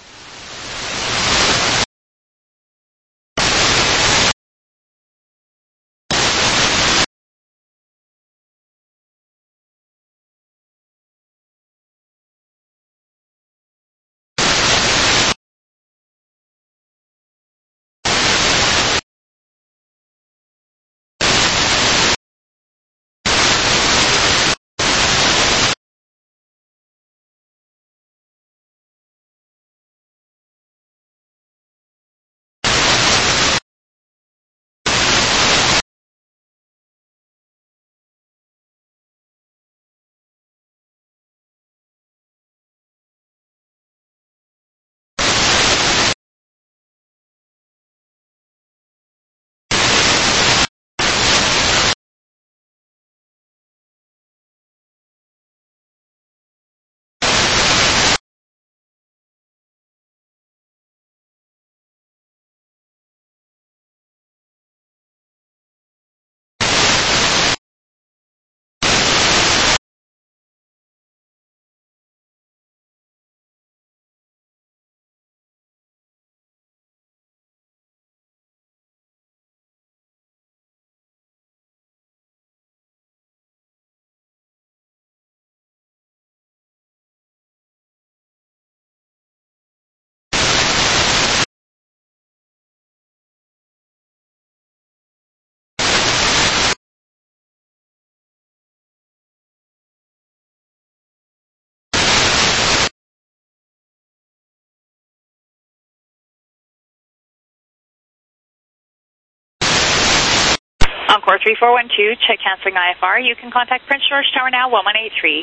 Encore 3412, check canceling IFR. You can contact Prince George Tower now, 1183.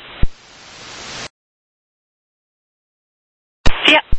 Yep.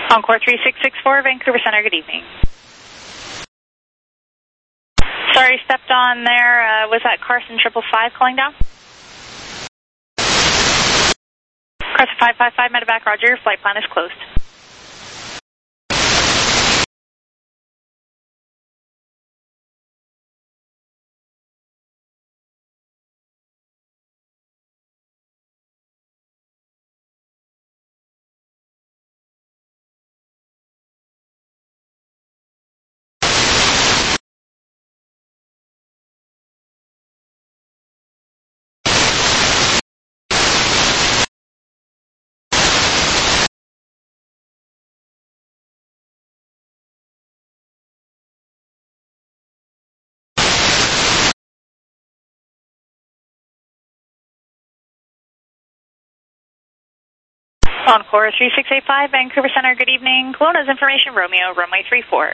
Encore 3664, Vancouver Center, good evening. Sorry, stepped on there. Was that Carson 555 calling down? Carson 555, medevac, roger. Your flight plan is closed. Encore 3685, Vancouver Center, good evening. Kelowna's information, Romeo, runway 34.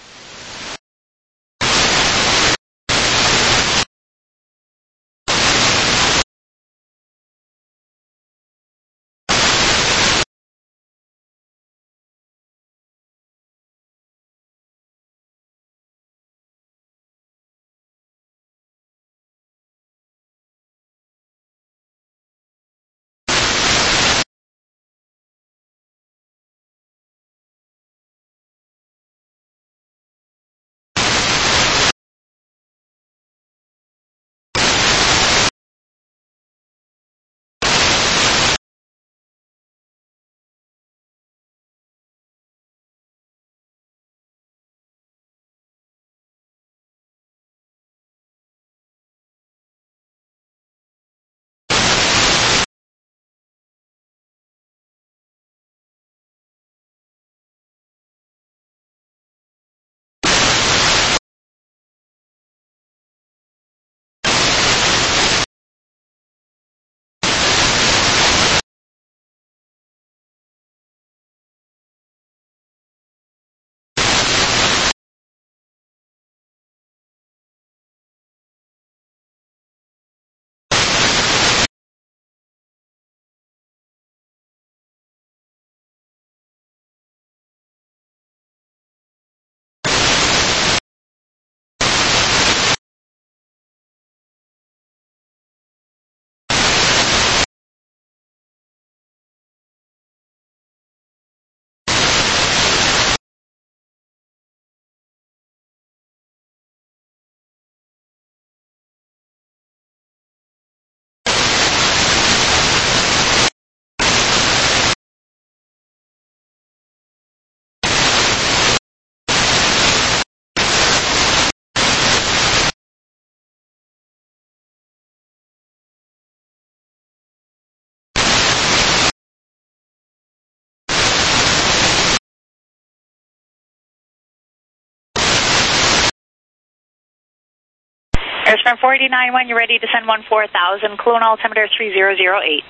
Airstream 489, when you're ready to send 14,000, Kelowna altimeter 3008.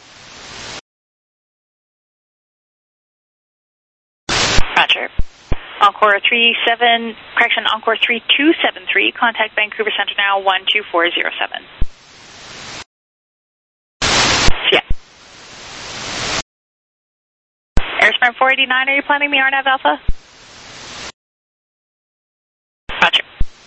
Roger. Encore 3273, contact Vancouver Center now 12407. Yeah. Airstream 489, are you planning the RNAV Alpha? Roger.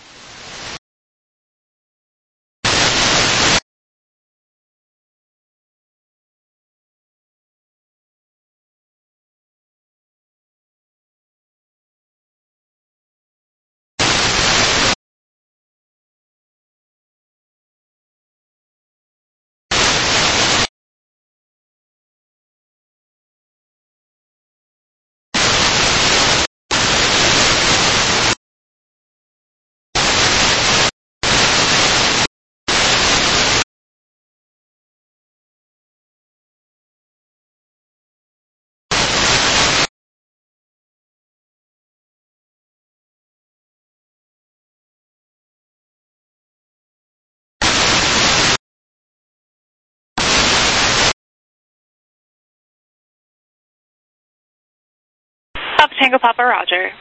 Papa Tango Papa, roger.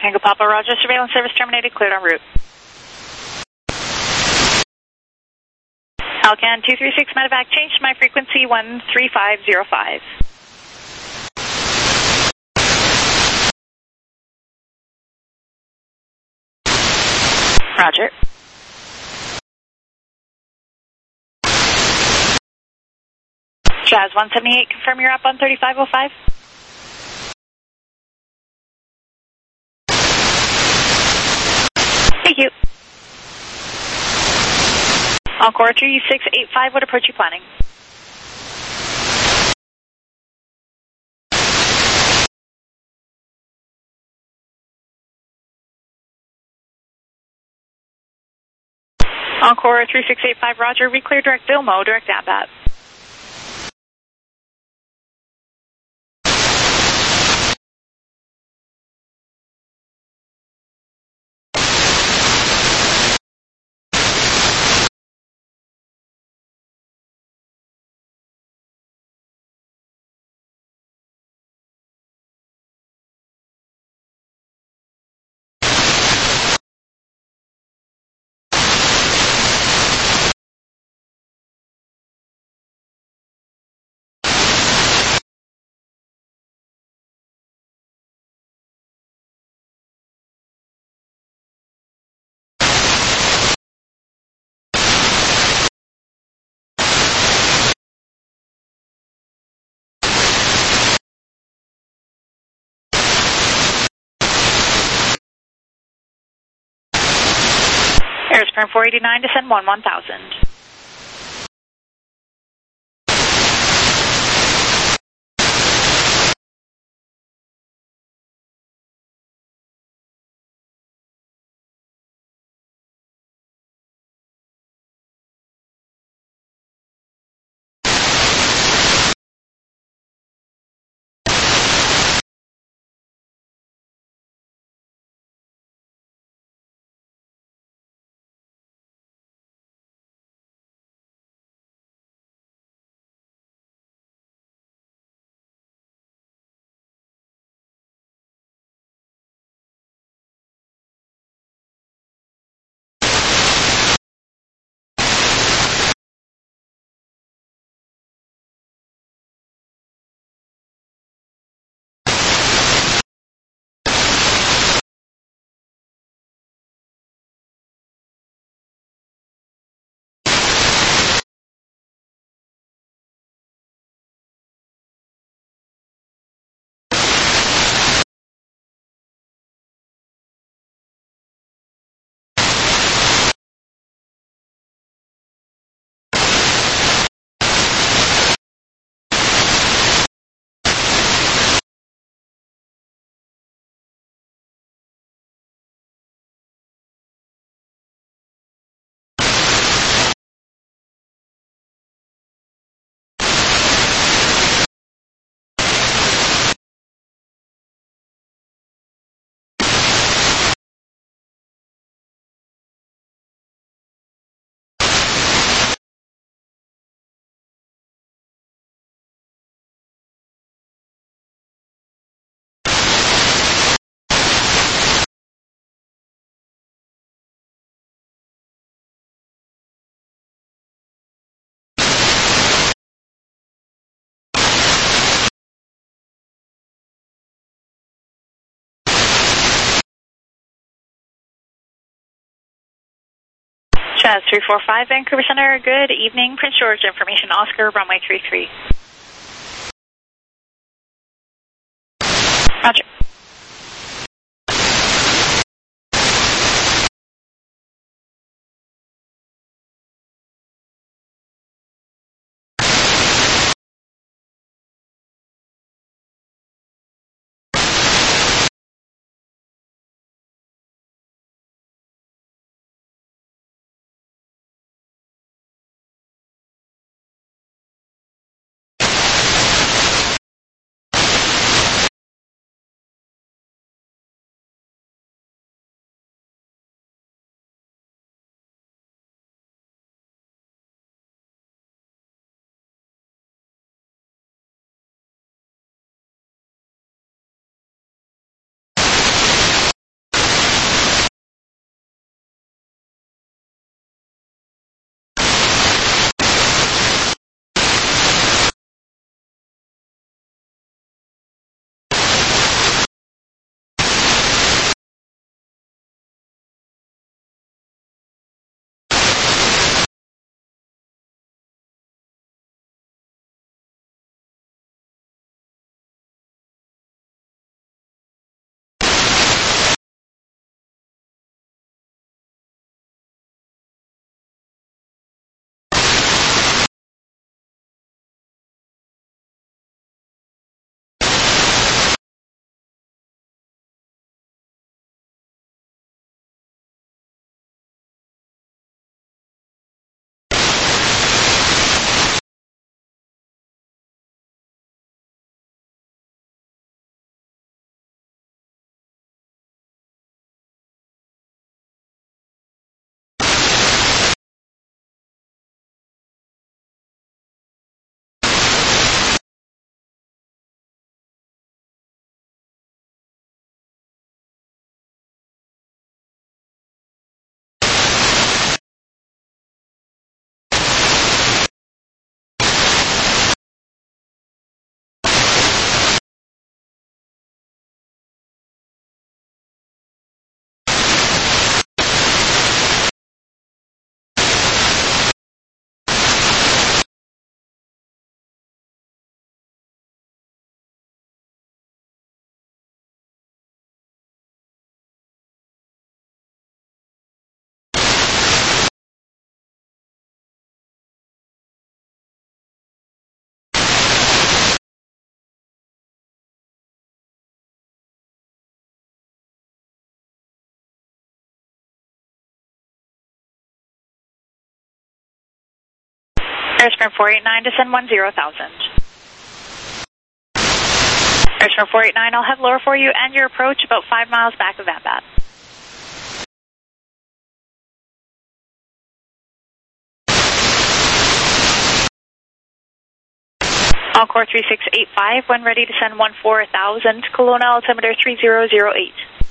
Tango Papa, roger. Surveillance service terminated. Cleared en route. Alcan 236 medevac, changed my frequency 13505. Roger. Jazz 178, confirm you're up on 3505. Thank you. Encore 3685, what approach you planning? Encore 3685, roger. Reclear direct Bilmo, direct ABAT. Airspring 489, descend 1000. Jazz 345, Vancouver Center, good evening. Prince George information, Oscar, runway 33. Roger. Airspring 489, descend 10,000. Airspring 489, I'll have lower for you and your approach about 5 miles back of Vanbat. Encore 3685, when ready to send 14,000, Kelowna altimeter 3008.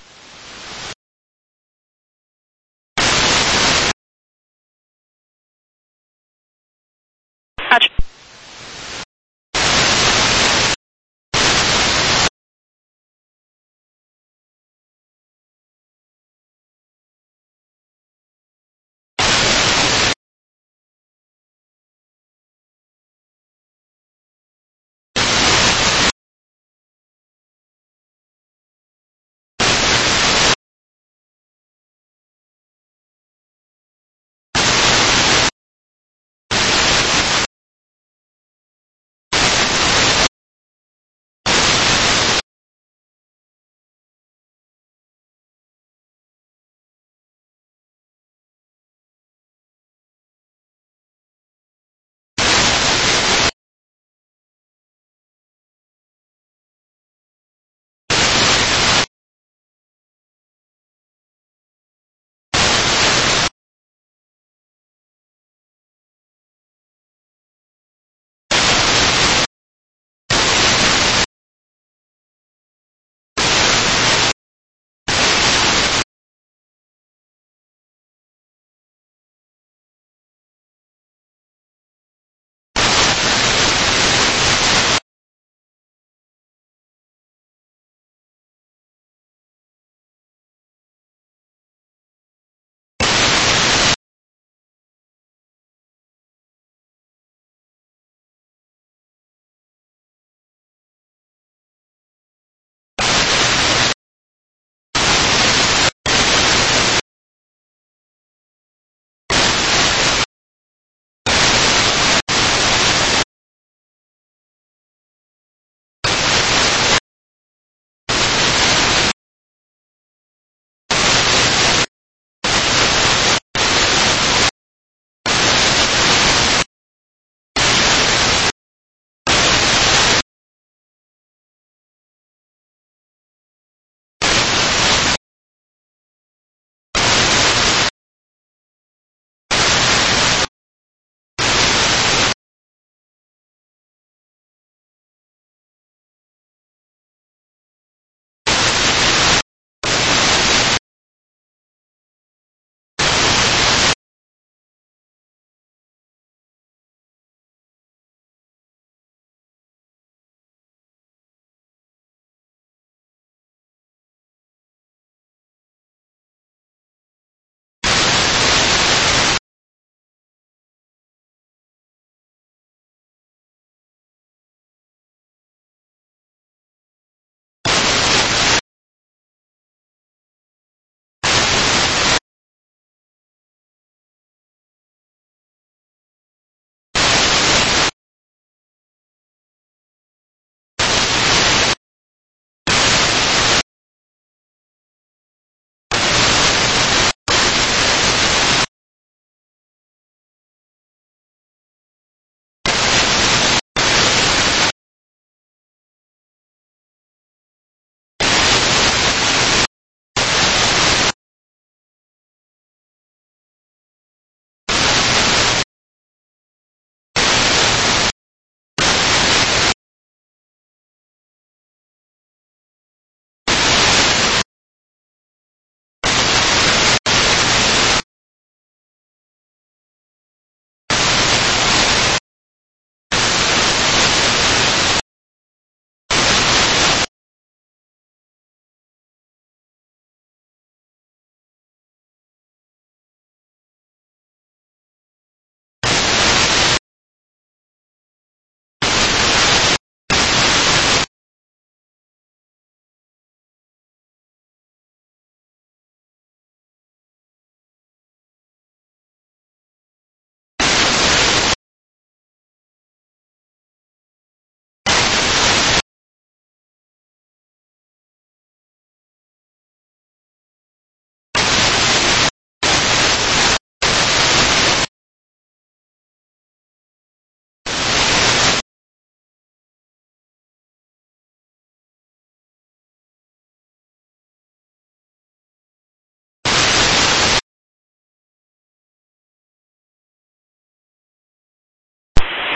Roger.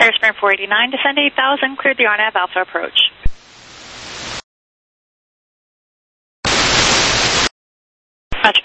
Airspan 489, descend 8,000, cleared the RNAV Alpha approach. Roger.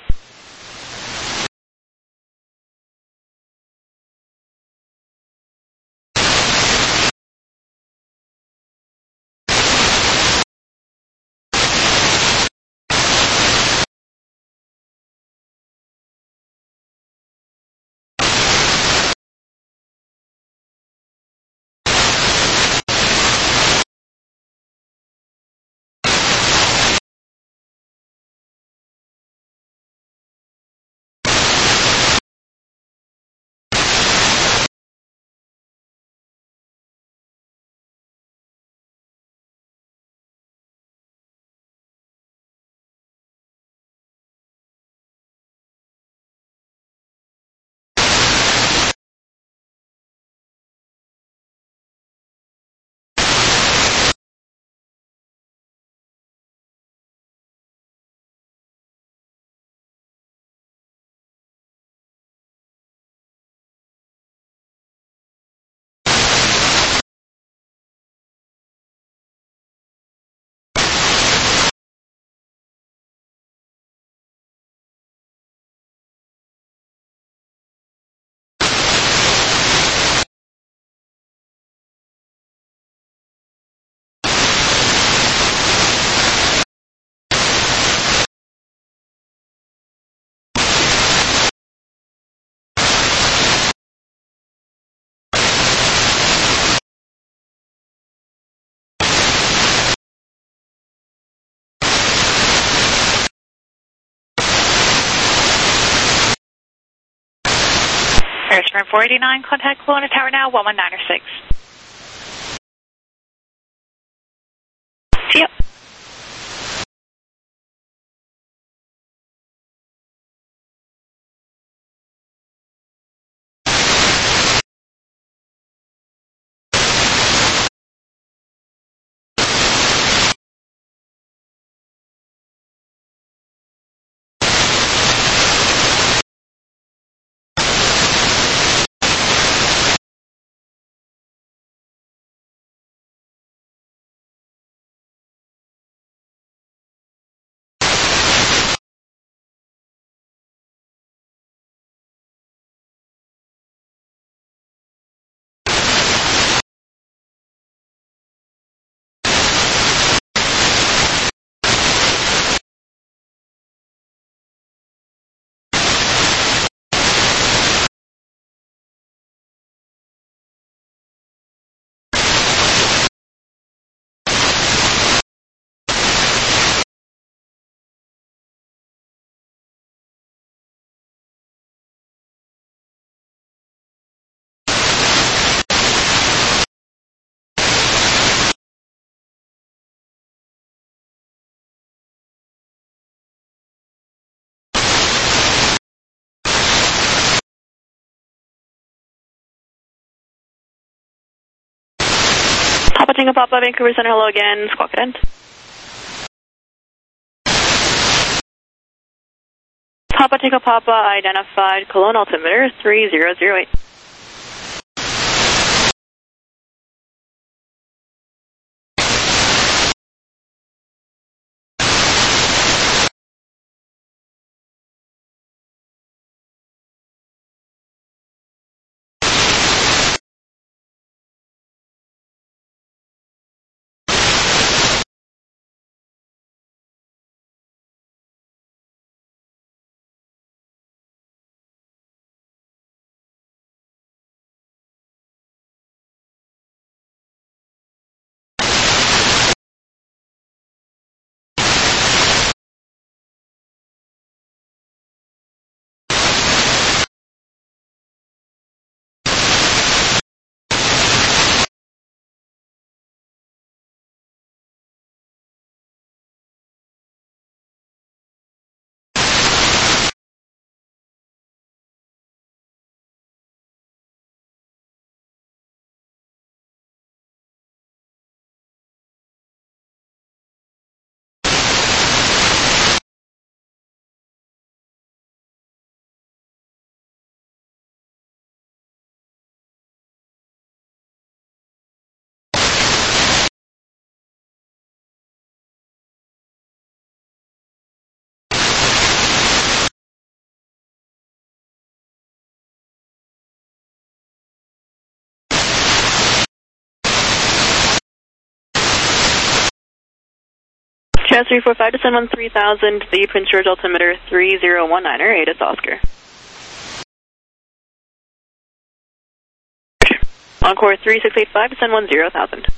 Airspan 489, contact Kelowna Tower now, 11906. See ya. Papa Tango Papa, Vancouver Center, hello again, squawk it end. Papa Tango Papa, identified Kelowna altimeter 3008. Chaz 345, descend 3000, the Prince George altimeter 3019er, ATIS Oscar. Encore 3685, descend 10,000.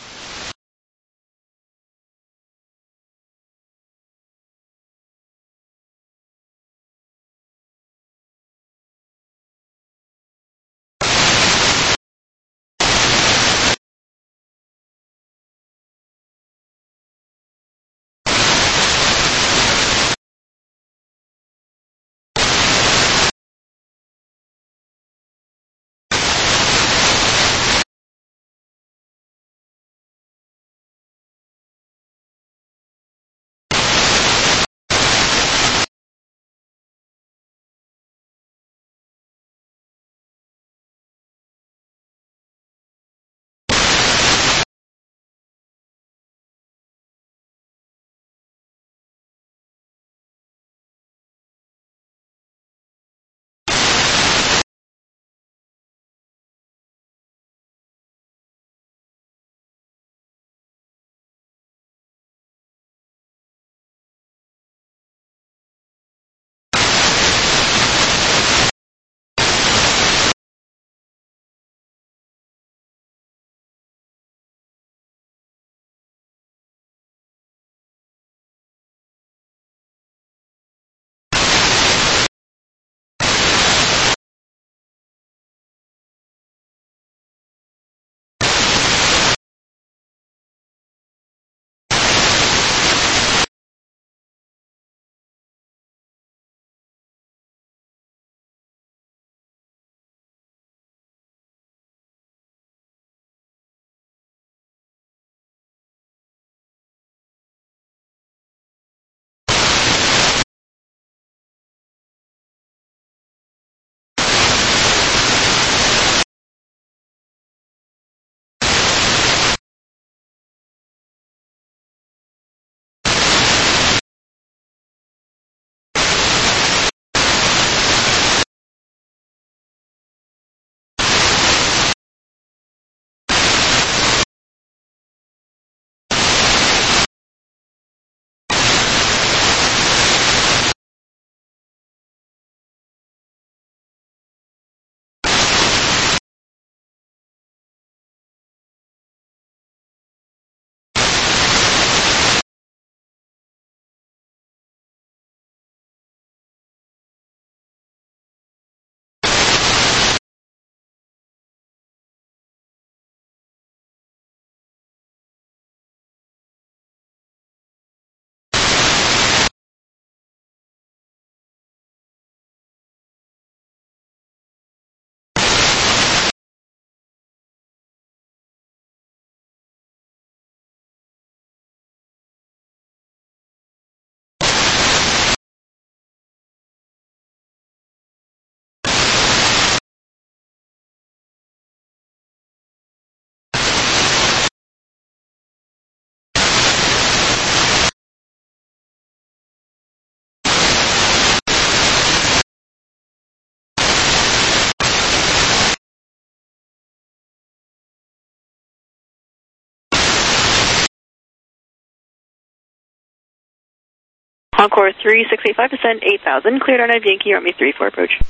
Encore 3685, descend 8,000, cleared R9 Yankee, Army 34 approach.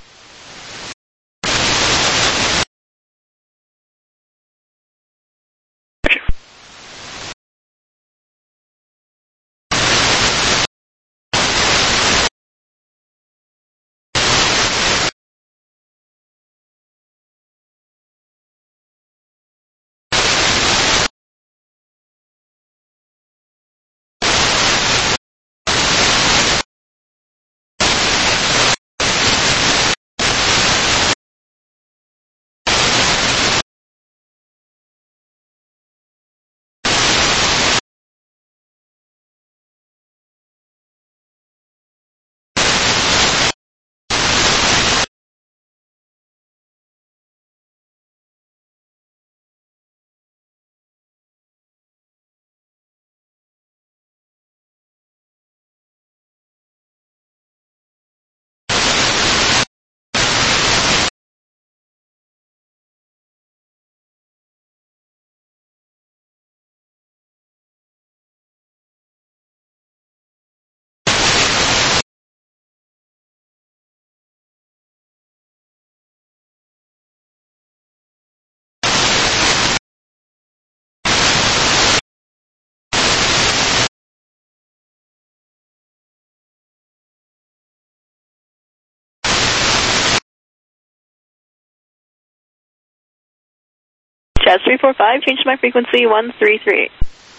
Jazz 345, change to my frequency 1338.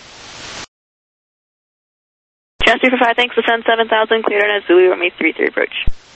Jazz 345, thanks, ascend 7000, cleared on a Zulu, runway 33 approach.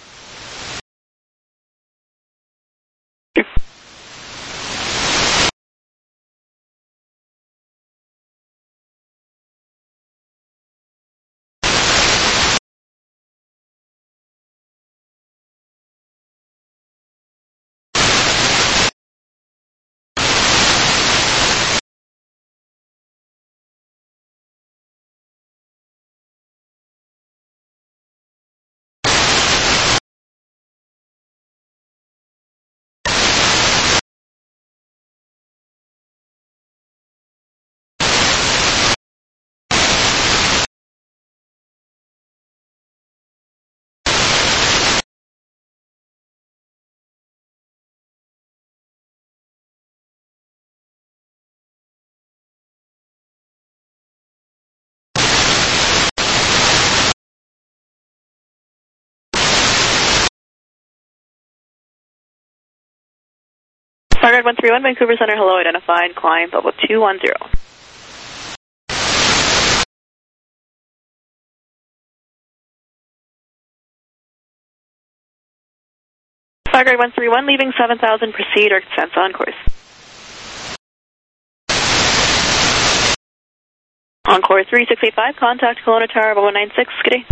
Stargard 131, Vancouver Center, hello, identified, climb level 210. Stargard 131, leaving 7000, proceed or descent on course. Encore 3685, contact Kelowna Tower 196, good day.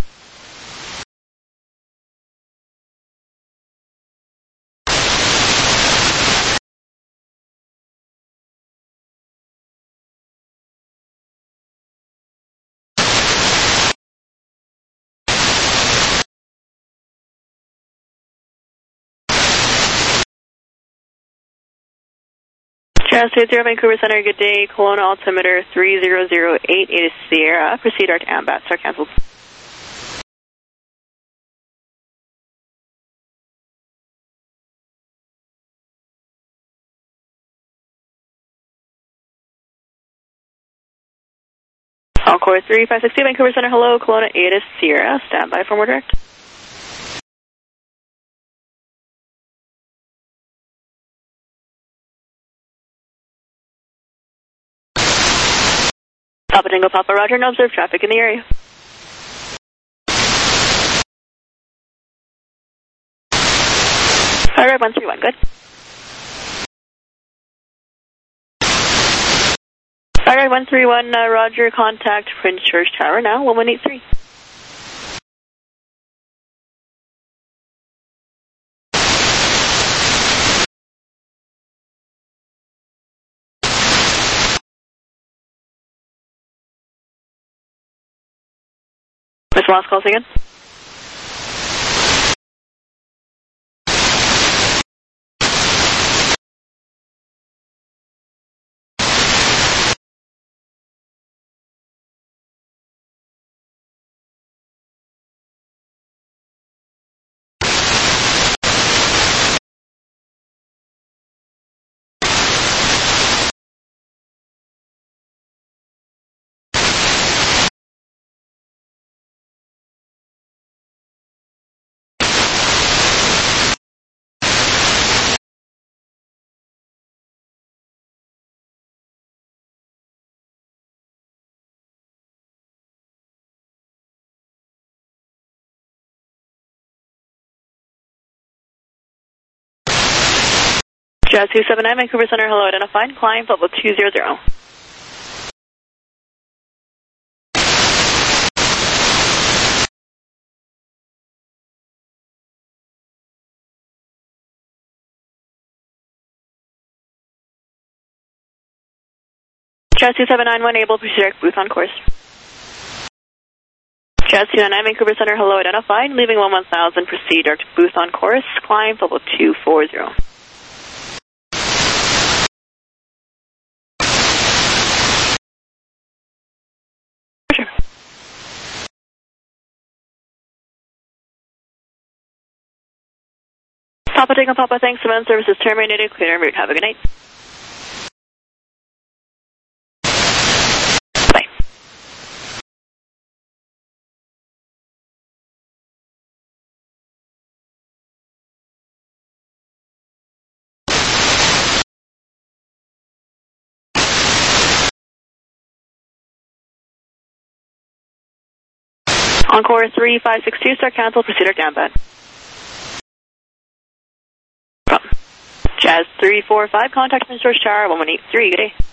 Jazz 20 Vancouver Center, good day. Kelowna altimeter 3008, it is Sierra. Proceed arc ambats are cancelled. Encore 3560 Vancouver Center, hello. Kelowna 8 is Sierra. Standby for more direct. Papa Dingo Papa Roger, no observed traffic in the area. Alright, 131, good. Alright, 131, Roger, contact Prince George Tower now, 1183. Mr. Lost calls again. Jazz 279, Vancouver Center, hello, identified, climb level 200. Jazz 2791, able to proceed direct booth on course. Jazz 299, Vancouver Center, hello, identified, leaving 1000, proceed direct booth on course, climb level 240. Papa Dingo Papa, thanks, event services terminated, clear en route, have a good night. Encore 3562, start cancel, proceed or down bed. Jazz 345, contact Prince George Tower 1183, good day.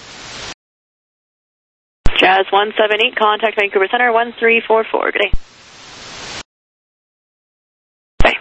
Jazz 178, contact Vancouver Center 1344, good day. Bye.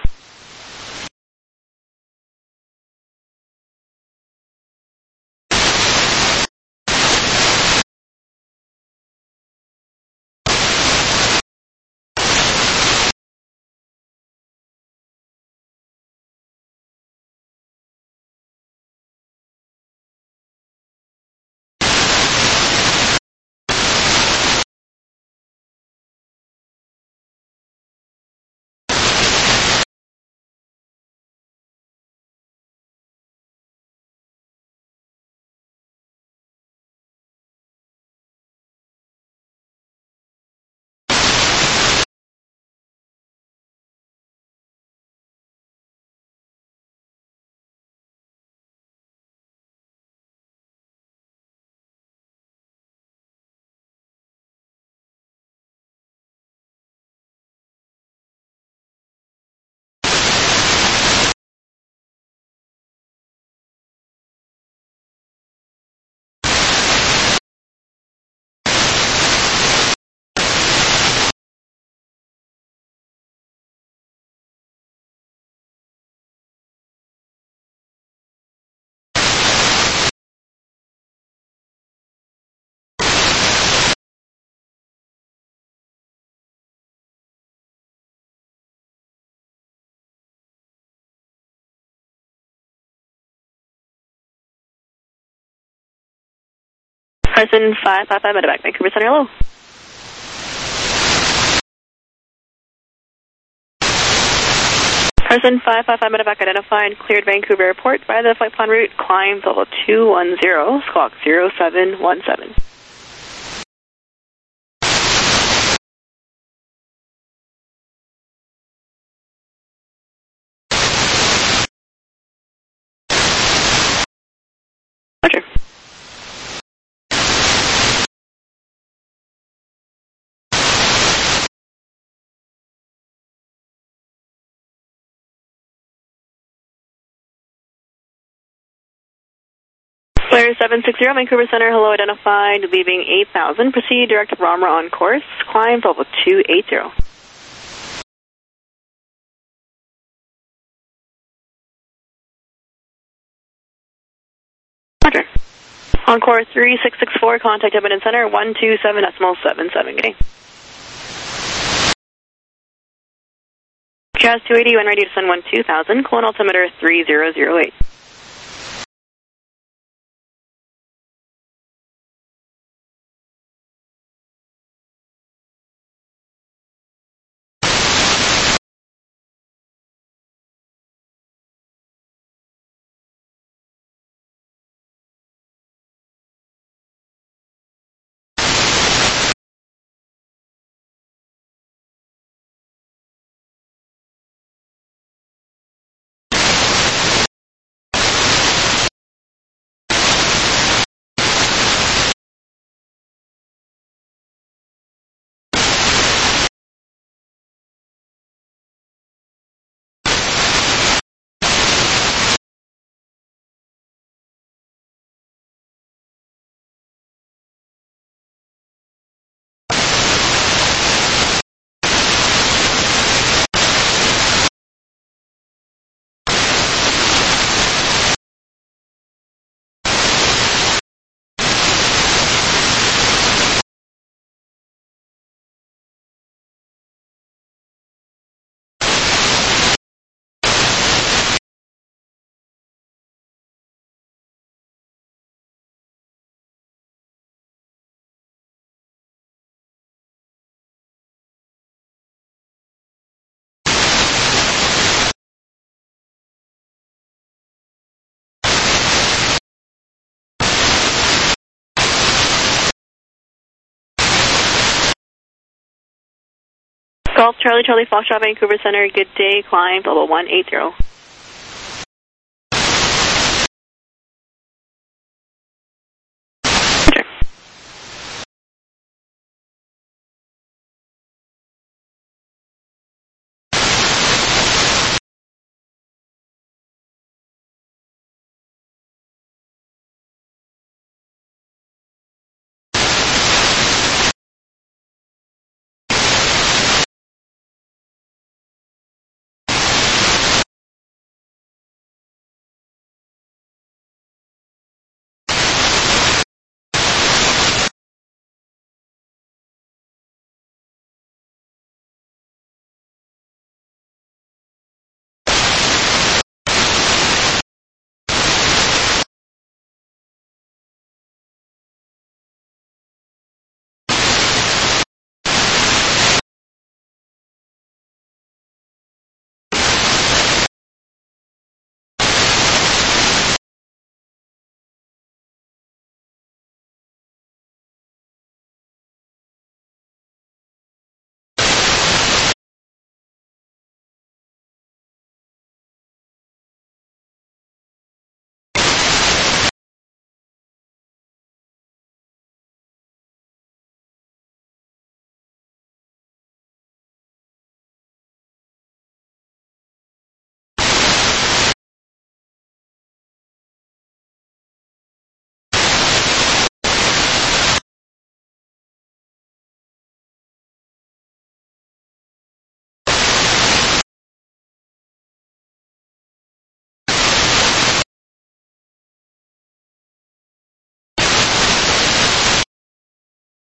Person 555 Medevac, Vancouver Center, hello. Person 555 Medevac identified, cleared Vancouver Airport by the flight plan route, climb level 210, squawk 0717. Roger. Flare 760, Vancouver Center, hello, identified, leaving 8000, proceed direct to Ramra on course, climb level 280. Roger. Encore 3664, contact Edmonton Center, 127.77, good day. Jazz 280, when ready to send 12000, clone altimeter 3008. Golf Charlie Foxtrot, Vancouver Center, good day, climb level 180.